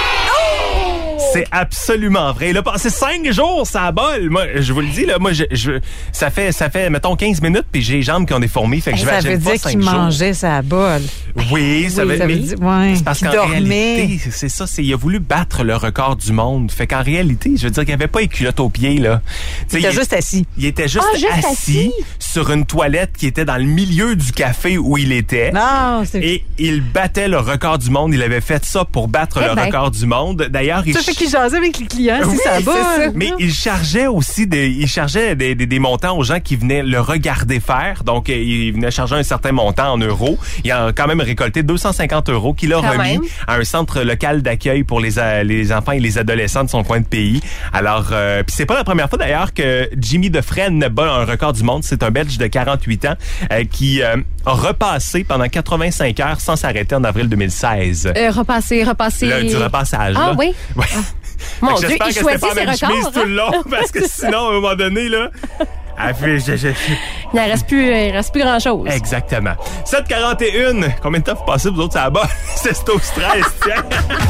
C'est absolument vrai. Il a passé cinq jours, ça bol. Moi, je vous le dis, là, moi, je, je, ça fait, ça fait, mettons, quinze minutes, puis j'ai les jambes qui ont des fourmis, fait que je vais ça agir veut pas dire cinq qu'il jours. mangeait sa bolle. Oui, ça Oui, veut ça veut mais- dire- ouais, c'est parce qu'il qu'en dormait. réalité, c'est ça, c'est, il a voulu battre le record du monde. Fait qu'en réalité, je veux dire qu'il n'y avait pas les culottes aux pieds, là. Il était juste assis. Il était juste, Ah, juste assis, assis. sur une toilette qui était dans le milieu du café où il était. Non, c'est... Et il battait le record du monde. Il avait fait ça pour battre Eh le ben. record du monde. D'ailleurs, il Ça fait qu'il jasait avec les clients, Oui, c'est ça c'est bolle. ça. mais il chargeait aussi des, il chargeait des, des, des montants aux gens qui venaient le regarder faire. Donc, euh, il venait charger un certain montant en euros. Il a quand même récolté deux cent cinquante euros qu'il a Quand remis même. à un centre local d'accueil pour les, a- les enfants et les adolescents de son coin de pays. Alors, euh, puis c'est pas la première fois d'ailleurs que Jimmy Defresne bat un record du monde. C'est un Belge de quarante-huit ans euh, qui euh, a repassé pendant quatre-vingt-cinq heures sans s'arrêter en avril deux mille seize. Euh, repasser, repasser. Le, du repassage. Ah là. oui? Ouais. Mon Fait que Dieu, j'espère il que c'était choisit pas la même ses chemise records, tout le long, parce que sinon, à un moment donné, là, elle fait... je- je- Il ne reste plus, il reste plus grand-chose. Exactement. sept quarante et un. Combien de temps vous passez, vous autres, ça bas? C'est au stress, tiens.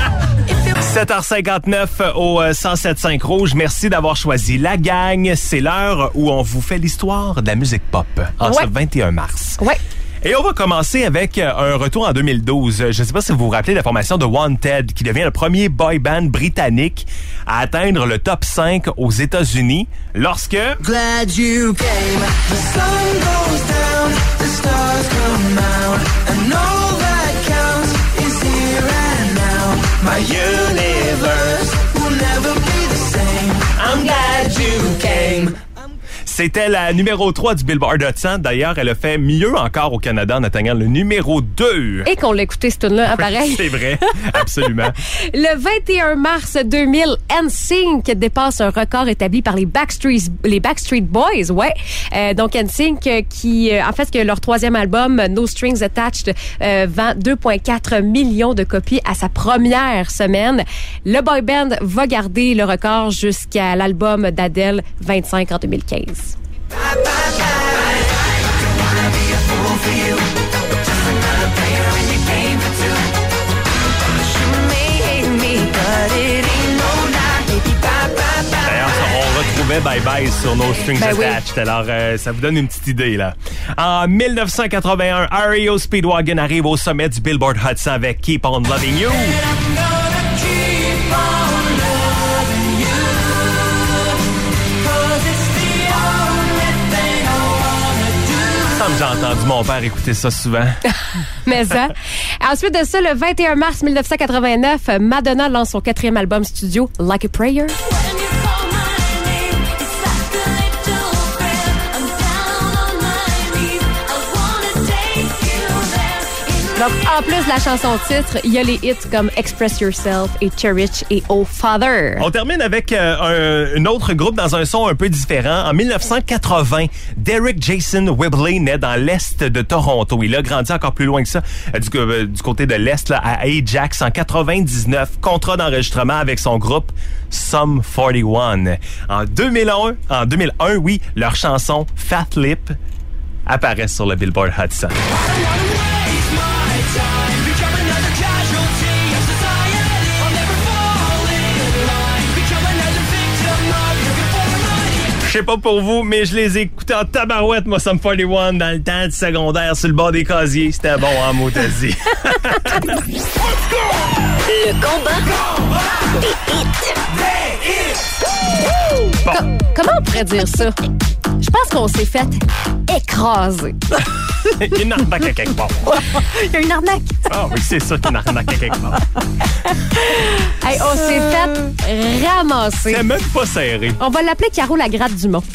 sept heures cinquante-neuf au euh, cent sept virgule cinq Rouge. Merci d'avoir choisi la gang. C'est l'heure où on vous fait l'histoire de la musique pop en Ouais. ce vingt et un mars. Ouais. Et on va commencer avec euh, un retour en deux mille douze. Je ne sais pas si vous vous rappelez de la formation de Wanted, qui devient le premier boy band britannique à atteindre le top cinq aux États-Unis lorsque... Glad you came. The sun goes down, the stars come out, and all that counts is here and now. My universe will never be the same. I'm glad you came. C'était la numéro trois du Billboard Hot cent. D'ailleurs, elle a fait mieux encore au Canada en atteignant le numéro deux. Et qu'on l'a écouté ce tune-là, hein, pareil. C'est vrai, absolument. Le vingt et un mars deux mille, N Sync dépasse un record établi par les Backstreet, les Backstreet Boys, ouais. Euh, donc N Sync euh, qui, euh, en fait, que leur troisième album, No Strings Attached, euh, vend deux virgule quatre millions de copies à sa première semaine. Le boy band va garder le record jusqu'à l'album d'Adele, vingt-cinq en deux mille quinze. D'ailleurs, on retrouvait Bye Bye sur No Strings Ben oui. Attached. Alors, euh, ça vous donne une petite idée, là. En mille neuf cent quatre-vingt-un, R E O Speedwagon arrive au sommet du Billboard Hot cent avec Keep On Loving You. Ça me J'ai entendu mon père écouter ça souvent. Mais ça. Ensuite de ça, le vingt et un mars mille neuf cent quatre-vingt-neuf, Madonna lance son quatrième album studio, Like a Prayer. Donc, en plus de la chanson titre, il y a les hits comme Express Yourself et Cherish et Oh Father. On termine avec euh, un, un autre groupe dans un son un peu différent. En dix-neuf cent quatre-vingts, Derek Jason Whibley naît dans l'est de Toronto. Il a grandi encore plus loin que ça, euh, du, euh, du côté de l'est, là, à Ajax, en quatre-vingt-dix-neuf. Contrat d'enregistrement avec son groupe Sum quarante et un. En deux mille un, en deux mille un, oui, leur chanson Fat Lip apparaît sur le Billboard Hot cent. Je sais pas pour vous, mais je les ai écoutés en tabarouette, moi, Sum quarante et un, dans le temps du secondaire, sur le bord des casiers. C'était bon, hein, mot t'as dit. Le combat des hits. Bon. Com- comment on pourrait dire ça? Je pense qu'on s'est fait écraser. Il y a une arnaque à quelque part. Il y a une arnaque. Ah oui, c'est ça qu'il y a une arnaque à quelque part. Hey, on s'est fait ramasser. C'est même pas serré. On va l'appeler Caro la gratte du mont.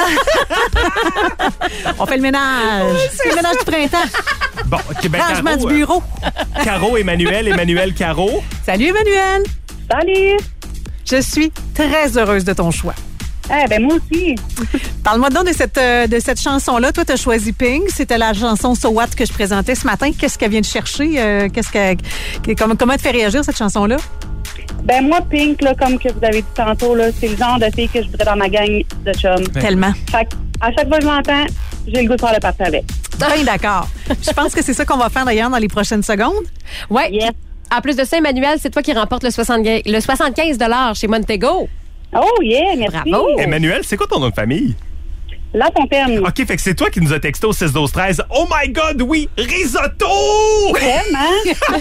On fait le ménage. C'est le ménage du printemps. Bon, OK, ben, Rangement Caro, du bureau. euh, Caro, Emmanuel, Emmanuel, Caro. Salut, Emmanuel. Salut! Je suis très heureuse de ton choix. Eh ben moi aussi. Parle-moi donc de cette, euh, de cette chanson-là. Toi, tu as choisi Pink. C'était la chanson So What que je présentais ce matin. Qu'est-ce qu'elle vient de chercher? Euh, qu'est-ce que, comment, comment te fait réagir cette chanson-là? Ben moi, Pink, là, comme que vous avez dit tantôt, là, c'est le genre de fille que je voudrais dans ma gang de chums. Tellement. Fait à chaque fois que je l'entends, j'ai le goût de faire le party avec. Bien d'accord. Je pense que c'est ça qu'on va faire d'ailleurs dans les prochaines secondes. Ouais. Yes. En plus de ça, Emmanuel, c'est toi qui remporte le, soixante-quinze le soixante-quinze dollars chez Montego. Oh yeah, merci. Bravo. Emmanuel, c'est quoi ton nom de famille? La Fontaine. OK, fait que c'est toi qui nous as texté au six douze treize. Oh my God, oui, risotto! Vraiment?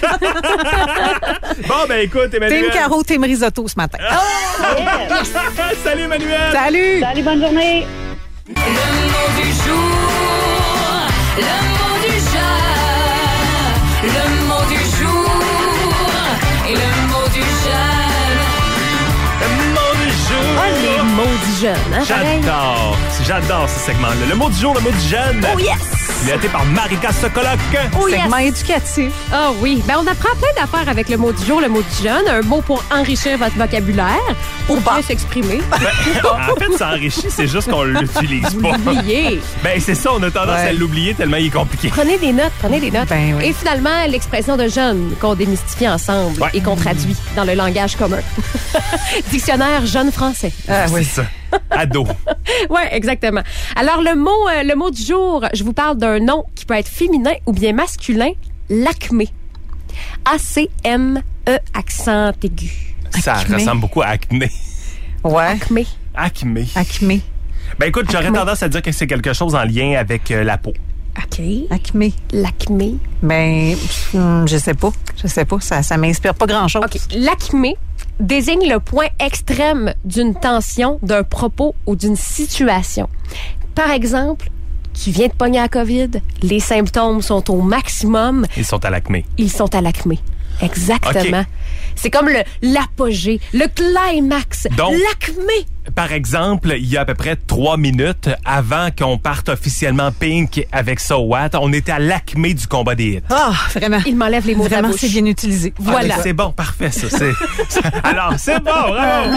Bon, ben écoute, Emmanuel. Team Caro, Team Risotto ce matin. Yes. Salut, Emmanuel! Salut! Salut, bonne journée. Le mot du jour, le mot du genre, le mot du jour et le mot du jeune. Le mot du jour! Ah, les mots du jeune, hein? pareil? J'adore, j'adore ce segment-là. Le mot du jour, le mot du jeune. Oh yes! Piloté par Marika Sokoloc. Oh yes! Segment éducatif. Ah oui. Ben, on apprend plein d'affaires avec le mot du jour, le mot du jeune. Un mot pour enrichir votre vocabulaire, pour bien s'exprimer. En fait, ça enrichit, c'est juste qu'on l'utilise pas. Oubliez. Ben, c'est ça, on a tendance Ouais. à l'oublier tellement il est compliqué. Prenez des notes, prenez des notes. Ben oui. Et finalement, l'expression de jeune qu'on démystifie ensemble Ouais. et qu'on traduit dans le langage commun. Dictionnaire jeune français. Ah oui. C'est ça. Ado. Oui, exactement. Alors, le mot, euh, le mot du jour, je vous parle d'un nom qui peut être féminin ou bien masculin, l'acmé. A C M E, accent aigu. Ça Acmé. ressemble beaucoup à acné. Ouais. Acmé. Acmé. Acmé. Ben écoute, j'aurais Acmé. tendance à dire que c'est quelque chose en lien avec euh, la peau. OK. Acmé. L'acmé. Ben, hum, je sais pas. Je sais pas. Ça, ça m'inspire pas grand-chose. OK. L'acmé désigne le point extrême d'une tension, d'un propos ou d'une situation. Par exemple, tu viens de pogner la COVID, les symptômes sont au maximum, Ils sont à l'acmé. ils sont à l'acmé. Exactement. OK. C'est comme le l'apogée, le climax, Donc- l'acmé. Par exemple, il y a à peu près trois minutes avant qu'on parte officiellement Pink avec So What, on était à l'acmé du combat des hits. Ah, vraiment. Il m'enlève les mots de la Vraiment, bouche. c'est bien utilisé. Voilà. Ah, c'est bon, parfait, ça. C'est... Alors, c'est bon, bravo!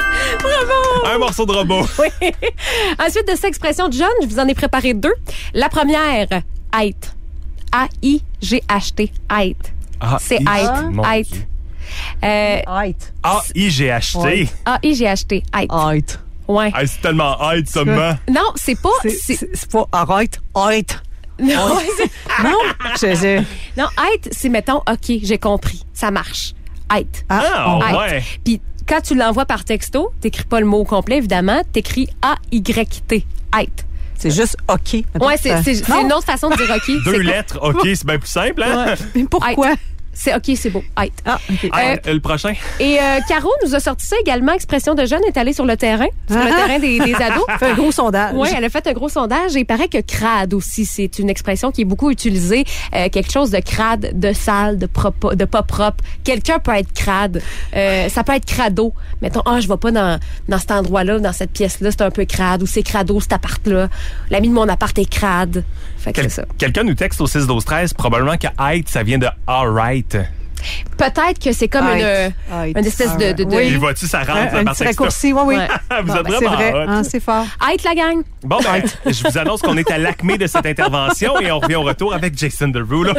Bravo! Un morceau de robot. Oui. Ensuite de cette expression de jeune, je vous en ai préparé deux. La première, être. A I G H T. Être. Ah, C'est I- être. Mon Être. Dieu. Euh, Height. A I G H T. Ouais. A I G H T. Être. Height. Ouais. Ah, c'est tellement hâte, seulement. Non, c'est pas. C'est, c'est- c'est, c'est pas arrête. Height. Non, c'est- Non, je, je- non, être, c'est mettons, OK, j'ai compris. Ça marche. Être. Ah, Être. ouais. Puis quand tu l'envoies par texto, t'écris pas le mot au complet, évidemment. T'écris A Y T. Être. c'est juste OK. Ouais, c'est, c'est, c'est Non. une autre façon de dire OK. Deux C'est lettres, OK, c'est bien plus simple, hein? Ouais. Mais pourquoi? C'est OK, c'est beau. Height. Ah, OK. Ah, Euh, euh, le prochain. Et euh, Caro nous a sorti ça également. Expression de jeune est allée sur le terrain, sur le Ah. terrain des, des ados. Fait un gros sondage. Oui, elle a fait un gros sondage et il paraît que crade aussi, c'est une expression qui est beaucoup utilisée. Euh, quelque chose de crade, de sale, de, propo- de pas propre. Quelqu'un peut être crade. Euh, ça peut être crado. Mettons, ah, je vais pas dans, dans cet endroit-là, dans cette pièce-là, c'est un peu crade. Ou c'est crado, cet appart-là. L'ami de mon appart est crade. Fait que Quel- c'est ça. Quelqu'un nous texte au six douze treize, probablement que height, ça vient de alright. Peut-être que c'est comme Height. une, Height. une espèce de... de, de Oui. Et vois-tu, ça rentre Un, là, un par petit texto. raccourci, oui, oui. Ouais. Vous Bon, êtes ben, c'est vraiment vrai, hot. hein, c'est fort. Height, la gang! Bon, ben, je vous annonce qu'on est à l'acmé de cette intervention et on revient au retour avec Jason Derulo.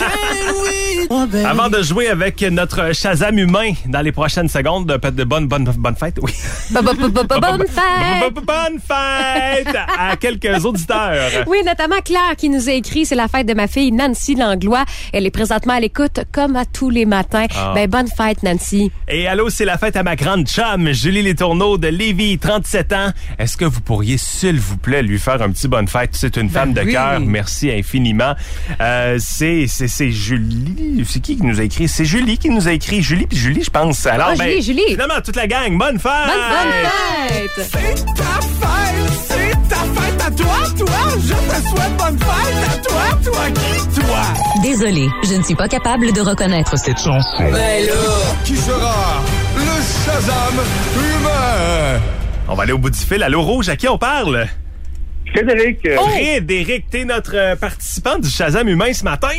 Avant de jouer avec notre Shazam humain dans les prochaines secondes, de, de bonne, bonne, bonne fête, oui. Ba- ba- ba- ba- ba- Bonne fête! Bonne fête à quelques auditeurs. Oui, notamment Claire qui nous a écrit, c'est la fête de ma fille Nancy Langlois. Elle est présentement à l'écoute comme à tous les matins. Ah. Ben, bonne fête, Nancy. Et allô, c'est la fête à ma grande chum, Julie Letourneau de Lévis, trente-sept ans. Est-ce que vous pourriez, s'il vous plaît, lui faire un petit bonne fête? C'est une femme de oui. cœur. Merci infiniment. Euh, c'est, c'est, c'est Julie. C'est qui qui nous a écrit? C'est Julie qui nous a écrit. Julie puis Julie, je pense. Alors, Ah, ben, Julie, Julie. finalement, toute la gang, bonne fête! Bonne fête! C'est ta fête, c'est ta fête à toi, toi. Je te souhaite bonne fête à toi, toi qui, toi. Désolé, je ne suis pas capable de reconnaître cette chanson. Ben là, qui sera le Shazam humain? On va aller au bout du fil. Allô, Rouge, à qui on parle? Frédéric. euh, Frédéric, t'es notre euh, participant du Shazam humain ce matin.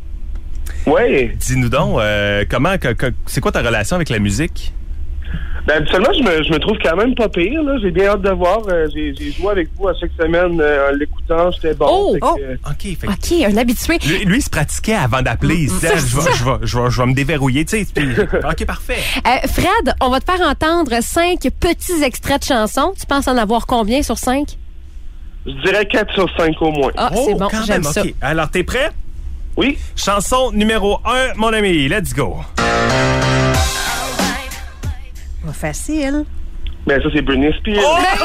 Oui. Dis-nous donc, euh, comment, que- que- c'est quoi ta relation avec la musique? Ben, habituellement, je me, je me trouve quand même pas pire. Là. J'ai bien hâte de voir. Euh, j'ai, j'ai joué avec vous à chaque semaine euh, en l'écoutant. J'étais bon. Oh, Fait que, oh. euh, OK, fait que OK, un habitué. Lui, lui, il se pratiquait avant d'appeler. Il se disait, je vais, je vais, je vais, je vais me déverrouiller, tu sais. puis- OK, parfait. Euh, Fred, on va te faire entendre cinq petits extraits de chansons. Tu penses en avoir combien sur cinq? je dirais quatre sur cinq au moins. Ah, Oh, c'est bon, quand j'aime même, ça. OK. Alors, t'es prêt? Oui. Chanson numéro un, mon ami. Let's go. Pas facile. Ben, ça, c'est Britney Spears.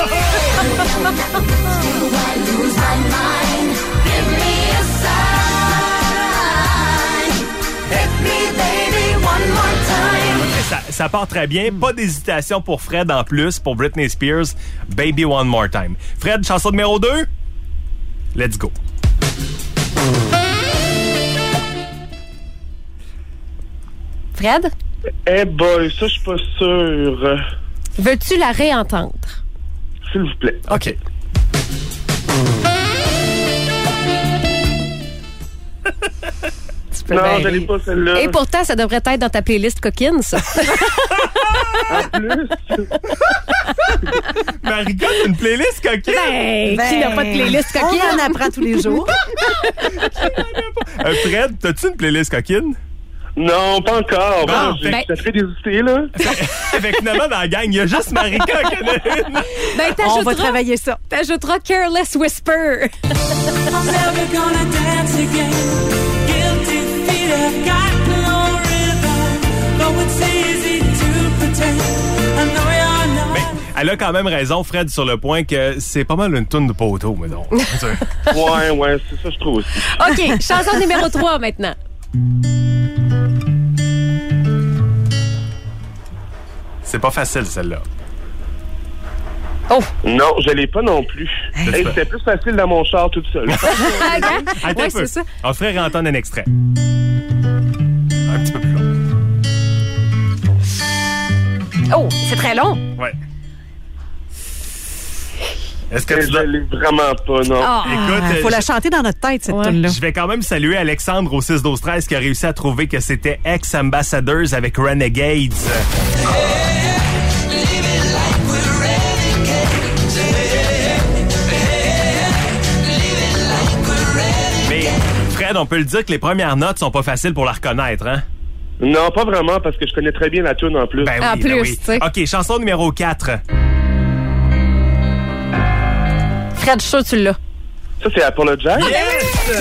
Ça, ça part très bien. Pas d'hésitation pour Fred en plus, pour Britney Spears. Baby One More Time. Fred, chanson numéro deux. Let's go. Fred, Eh boy, ça, je suis pas sûr. veux-tu la réentendre? S'il vous plaît. OK. Tu peux Non, bien je l'ai rire. pas celle-là. Et pourtant, ça devrait être dans ta playlist coquine, ça. En plus. Marika, t'as une playlist coquine? Ben, qui n'a pas de playlist coquine? On en apprend tous les jours. Euh, Fred, t'as-tu une playlist coquine? Non, pas encore. Bon, Bon, j'ai ben- ça fait d'hésiter, là. Fait finalement, dans la gang, il y a juste Marika qui en a une. Ben, On va t'ajouteras, travailler ça. t'ajouteras Careless Whisper. Mais elle a quand même raison, Fred, sur le point que c'est pas mal une toune de poteau, mais non. Ouais, ouais, c'est ça, je trouve aussi. OK, chanson numéro trois maintenant. C'est pas facile, celle-là. Oh! Non, je l'ai pas non plus. Hey, c'était plus facile dans mon char toute seule. Attends Ouais, un peu. c'est ça. On te ferait entendre un extrait. Un petit peu plus long. Oh, c'est très long. Ouais. Est-ce que Je tu dois... l'ai vraiment pas, non. Ah. Écoute, Il faut la je- chanter dans notre tête, cette Ouais. tune-là. je vais quand même saluer Alexandre au six douze treize qui a réussi à trouver que c'était Ex-Ambassadors avec Renegades. Mais Fred, on peut le dire que les premières notes sont pas faciles pour la reconnaître, hein? Non, pas vraiment, parce que je connais très bien la tune en plus. Ben oui, En ben plus, oui. tu sais. OK, chanson numéro quatre. Fred, je suis sûr que tu l'as. Ça, c'est Apologize. Yes!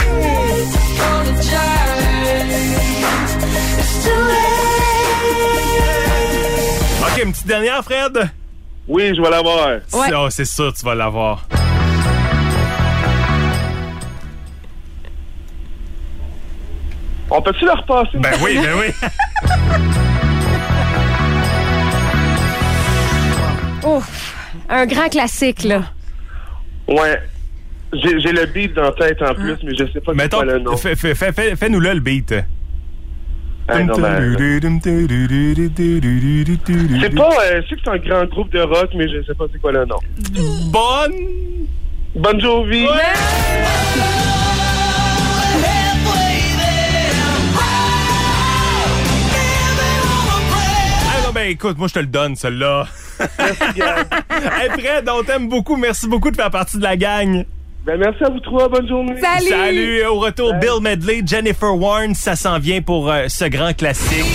OK, une petite dernière, Fred? Oui, je vais l'avoir. Ouais. C'est- oh, c'est sûr, tu vas l'avoir. On peut-tu le repasser? Ben oui, ben oui. Ouf, un grand classique, là. Ouais. J'ai, j'ai le beat dans la tête en plus, mais je sais pas Mettons, c'est quoi le nom. Fais, fais, fais, fais, fais-nous là le beat. Ah, non, ben, c'est pas... Euh, je sais que c'est un grand groupe de rock, mais je sais pas c'est quoi le nom. Bonne... Bon Jovi. Ouais. Ah non, ben écoute, moi je te le donne, celle-là. Merci, Gab. Hey, Fred, on t'aime beaucoup. Merci beaucoup de faire partie de la gang. Ben, merci à vous trois. Bonne journée. Salut! Salut! Au retour, Salut. Bill Medley, Jennifer Warnes, ça s'en vient pour euh, ce grand classique.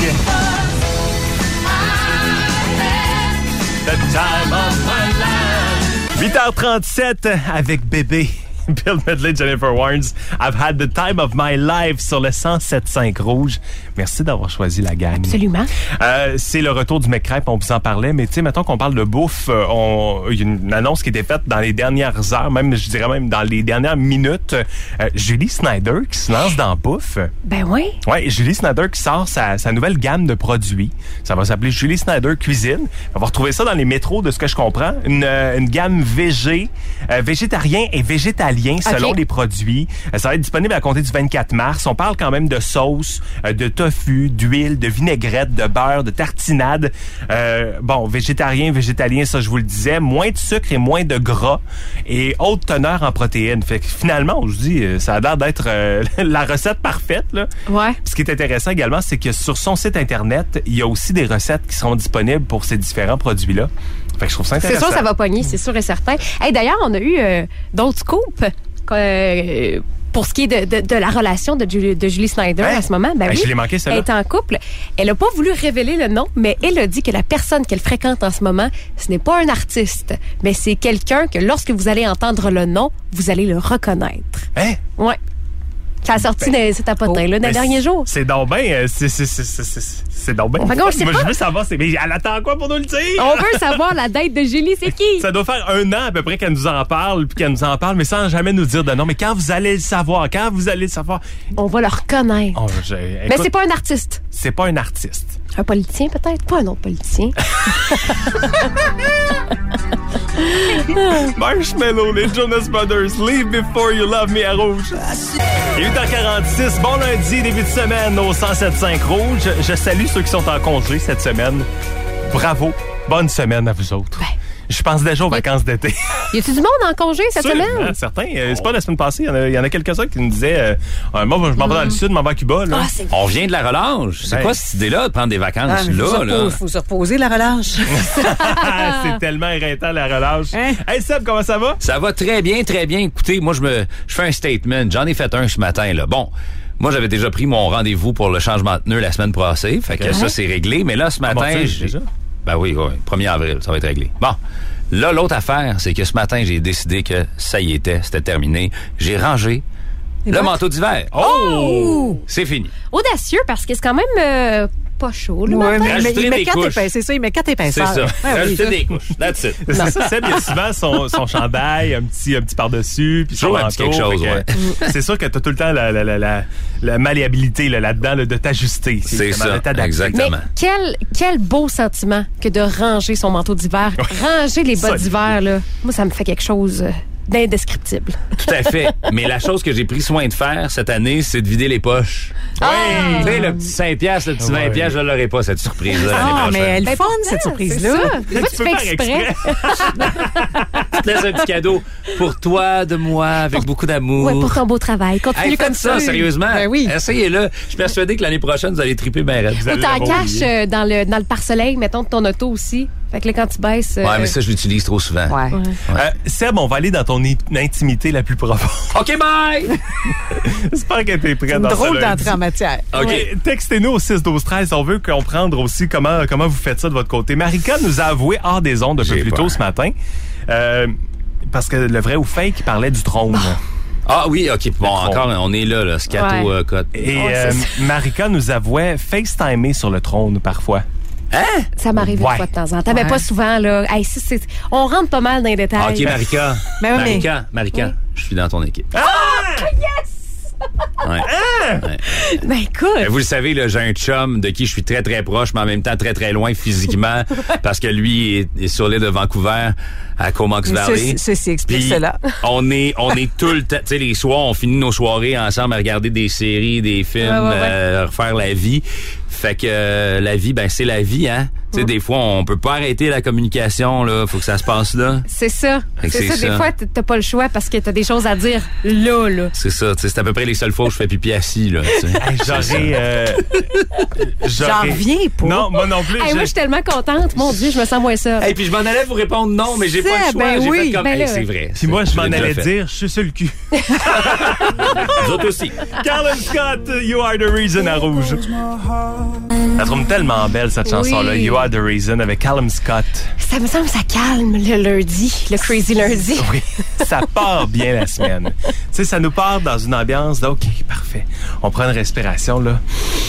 The time of my life. huit heures trente-sept avec bébé. Bill Medley, Jennifer Warnes. I've had the time of my life sur le cent sept virgule cinq Rouge. Merci d'avoir choisi la gang. Absolument. Euh, c'est le retour du McCrêpe, on vous en parlait, mais tu sais, mettons qu'on parle de bouffe, euh, on, il y a une annonce qui a été faite dans les dernières heures, même, je dirais même dans les dernières minutes. Euh, Julie Snyder qui se lance dans bouffe. Ben oui. Ouais, Julie Snyder qui sort sa, sa nouvelle gamme de produits. Ça va s'appeler Julie Snyder Cuisine. On va retrouver ça dans les métros, de ce que je comprends. Une, une gamme végé, euh, végétarien et végétalien selon okay. les produits. Euh, ça va être disponible à compter du vingt-quatre mars. On parle quand même de sauce, euh, de tofu, d'huile, de vinaigrette, de beurre, de tartinade. Euh, bon, végétarien, végétalien, ça je vous le disais. Moins de sucre et moins de gras et haute teneur en protéines. Fait que finalement, on se dit, ça a l'air d'être euh, la recette parfaite, là. Ouais. Ce qui est intéressant également, c'est que sur son site Internet, il y a aussi des recettes qui seront disponibles pour ces différents produits-là. Fait que je trouve ça intéressant. C'est sûr, ça va pogner, c'est sûr et certain. Hey, d'ailleurs, on a eu euh, d'autres scoops euh, pour ce qui est de, de, de la relation de Julie, de Julie Snyder hein? à ce moment. Ben hey, oui, je l'ai manqué, celle-là. Elle est en couple. Elle n'a pas voulu révéler le nom, mais elle a dit que la personne qu'elle fréquente en ce moment, ce n'est pas un artiste, mais c'est quelqu'un que lorsque vous allez entendre le nom, vous allez le reconnaître. Hein? Ouais. Ça a sorti ben, de cet apotin, oh, là, dans les derniers jours. C'est donc bien. C'est, c'est, c'est, c'est, c'est donc bien. Moi, je veux savoir, c'est, mais elle attend quoi pour nous le dire? On veut savoir la date de Julie, c'est qui? Ça doit faire un an à peu près qu'elle nous en parle, puis qu'elle nous en parle, mais sans jamais nous dire de nom. Mais quand vous allez le savoir, quand vous allez le savoir... On va le reconnaître. Oh, je, écoute, mais c'est pas un artiste. C'est pas un artiste. Un politicien, peut-être? Pas un autre politicien. Marshmallow, les Jonas Brothers, Leave Before You Love Me à Rouge. Il est huit heures quarante-six, bon lundi, début de semaine au cent sept virgule cinq Rouge. Je salue ceux qui sont en congé cette semaine. Bravo, bonne semaine à vous autres. Ben. Je pense déjà aux vacances d'été. Y a-tu du monde en congé cette Sûrement, semaine? Certains. Euh, c'est pas la semaine passée. Il y en a, il y en a quelques-uns qui nous disaient euh, moi, je m'en vais dans le sud, je m'en vais à Cuba. Là. Ah, on vient de la relâche. C'est ben. quoi cette idée-là de prendre des vacances ah, là? Il là? faut se reposer, la relâche. C'est tellement éreintant, la relâche. Hein? Hey Seb, comment ça va? Ça va très bien, très bien. Écoutez, moi, je me, je fais un statement. J'en ai fait un ce matin. Là. Bon. Moi, j'avais déjà pris mon rendez-vous pour le changement de pneu la semaine passée. Fait que okay. ça, c'est réglé. Mais là, ce matin, ah bon, j'ai... déjà? Ben oui, oui. premier avril, ça va être réglé. Bon. Là, l'autre affaire, c'est que ce matin, j'ai décidé que ça y était, c'était terminé. J'ai rangé Et le manteau d'hiver. Oh! C'est fini. Audacieux, parce que c'est quand même euh, pas chaud, le ouais, matin. Mais, il met quatre épaisseurs. C'est ça, il met quatre épaisseurs. C'est ça. Ouais, Rajouter oui, des couches. That's it. C'est ça, Seb, il y a souvent son, son chandail, un petit, un petit par-dessus, puis son manteau. quelque chose, ouais. C'est sûr que t'as tout le temps la, la, la, la, la malléabilité là, là-dedans là, de t'ajuster. C'est ça, exactement. Mais quel, quel beau sentiment que de ranger son manteau d'hiver. Ranger les bas d'hiver, là. Moi, ça me fait quelque chose... d'indescriptible. Tout à fait. Mais la chose que j'ai pris soin de faire cette année, c'est de vider les poches. Ah! Oui! Tu sais, le petit cinq piastres, le petit vingt piastres, je l'aurai pas, cette surprise-là. Ah, mais elle est fun, cette surprise-là. Des fois, tu fais exprès. Tu te laisses un petit cadeau pour toi, de moi, avec pour, beaucoup d'amour. Ouais, pour ton beau travail. Continue hey, comme ça. ça. Sérieusement. Ben oui. Essayez-le. Je suis persuadé que l'année prochaine, vous allez triper bien raide. Ou t'en caches euh, dans le, dans le pare-soleil, mettons, de ton auto aussi. Fait que là, quand tu baisses... Euh... Ouais, mais ça, je l'utilise trop souvent. Ouais. ouais. Euh, Seb, on va aller dans ton intimité la plus profonde. OK, bye! J'espère que t'es prêt dans ça. C'est drôle d'entrer en matière. OK. Ouais. Textez-nous au six douze treize. On veut comprendre aussi comment, comment vous faites ça de votre côté. Marika nous a avoué hors des ondes un peu plus tôt ce matin. Euh, parce que le vrai ou fake, il parlait du trône. Oh. Ah oui, OK. Bon, encore, on est là, là, scato ouais. euh, cote. Et euh, Marika nous avouait FaceTimer sur le trône parfois. Hein? Ça m'arrive ouais. une fois de temps en temps. Ouais. Mais pas souvent, là. Hey, c'est, c'est... On rentre pas mal dans les détails. OK, Marika. Mais Marika, Marika, oui. Je suis dans ton équipe. Ah! Oh, yes! Ouais. Ah! Ouais. Ben écoute. Ben, vous le savez, là, j'ai un chum de qui je suis très, très proche, mais en même temps très, très loin physiquement, parce que lui est, est sur l'île de Vancouver, à Comox Valley. Ceci, ceci explique Puis, cela. On est, on est tout le temps, tu sais, les soirs, on finit nos soirées ensemble à regarder des séries, des films, Ouais, ouais, ouais. Euh, refaire la vie. Fait que euh, la vie, ben c'est la vie, hein. Tu sais, des fois, on peut pas arrêter la communication, là. Faut que ça se passe là. C'est ça. Fait que C'est c'est ça. ça. Des fois, t- t'as pas le choix parce que t'as des choses à dire là, là. C'est ça, tu sais, c'est à peu près les seules fois où je fais pipi assis, là. tu sais. Hey, j'aurais, euh, j'aurais- J'en reviens pas. Non, moi non plus. Hey, je- moi, je suis tellement contente. Mon Dieu, je me sens moins seule. Hey, puis je m'en allais vous répondre non, mais j'ai C'est, pas le choix. ben j'ai oui. fait comme, Ben hey, là. c'est vrai. Puis moi, je m'en l'ai déjà allais fait. dire, je suis sur le cul. Vous autres aussi. Callum Scott, You Are the Reason à rouge. Elle trouve tellement belle, cette chanson-là, Oui. You Are the Reason, avec Callum Scott. Ça me semble que ça calme le lundi, le crazy lundi. Oui, ça part bien la semaine. Tu sais, ça nous part dans une ambiance de, OK, parfait. On prend une respiration, là.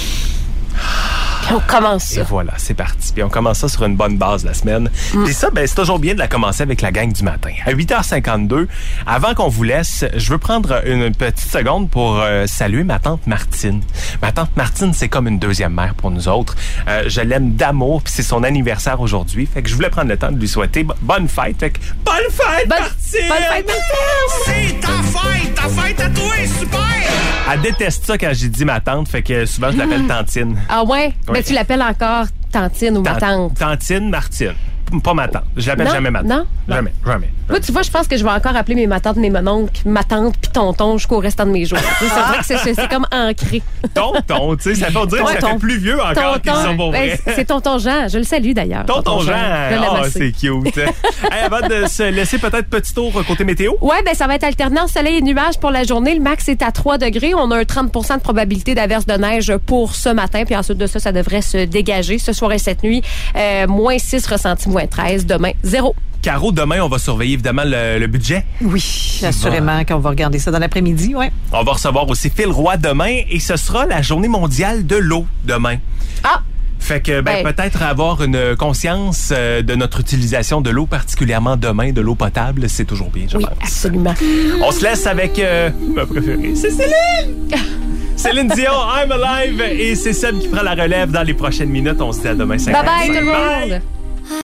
Puis on commence Et ça. voilà, c'est parti. Puis on commence ça sur une bonne base la semaine. Puis ça, ben, c'est toujours bien de la commencer avec la gang du matin. À huit heures cinquante-deux, avant qu'on vous laisse, je veux prendre une petite seconde pour euh, saluer ma tante Martine. Ma tante Martine, c'est comme une deuxième mère pour nous autres. Euh, je l'aime d'amour, puis c'est son anniversaire aujourd'hui. Fait que je voulais prendre le temps de lui souhaiter bo- bonne fête. Fait que bonne fête, Bonne, Martine! bonne fête, Martine! C'est ta fête! Ta fête à toi, super! Elle déteste ça quand j'ai dit ma tante, fait que souvent je l'appelle Tantine. Ah ouais? Oui. Ben, tu l'appelles encore Tantine ou ma Tan- tante. Tantine Martine. Pas ma tante. Je l'appelle Non, jamais ma tante. non, non. Jamais, jamais. Moi, tu vois, je pense que je vais encore appeler mes ma tante, mes mononcles, ma tante puis tonton jusqu'au restant de mes jours. C'est vrai que c'est, c'est comme ancré. Tonton, tu sais, ça fait dire que ça Tonton. fait plus vieux encore qu'ils sont pour Ben, vrai. c'est tonton Jean. Je le salue d'ailleurs. Tonton Jean, Je l'aime ah, assez. c'est cute. Hey, avant de se laisser peut-être petit tour côté météo. Ouais, ben ça va être alternant soleil et nuages pour la journée. Le max est à trois degrés. On a un trente pour cent de probabilité d'averse de neige pour ce matin. Puis ensuite de ça, ça devrait se dégager. Ce soir et cette nuit, euh, moins six ressenti, moins treize. Demain, zéro. Caro, demain, on va surveiller évidemment le, le budget. Oui, assurément qu'on va regarder ça dans l'après-midi, ouais. On va recevoir aussi Phil Roy demain et ce sera la journée mondiale de l'eau demain. Ah! Fait que ben, Ben. peut-être avoir une conscience euh, de notre utilisation de l'eau, particulièrement demain, de l'eau potable, c'est toujours bien, je Oui, pense. absolument. On se laisse avec euh, ma préférée, c'est Céline! Céline Dion, I'm Alive, et c'est Seb qui prend la relève dans les prochaines minutes. On se dit à demain. Bye bye tout le monde!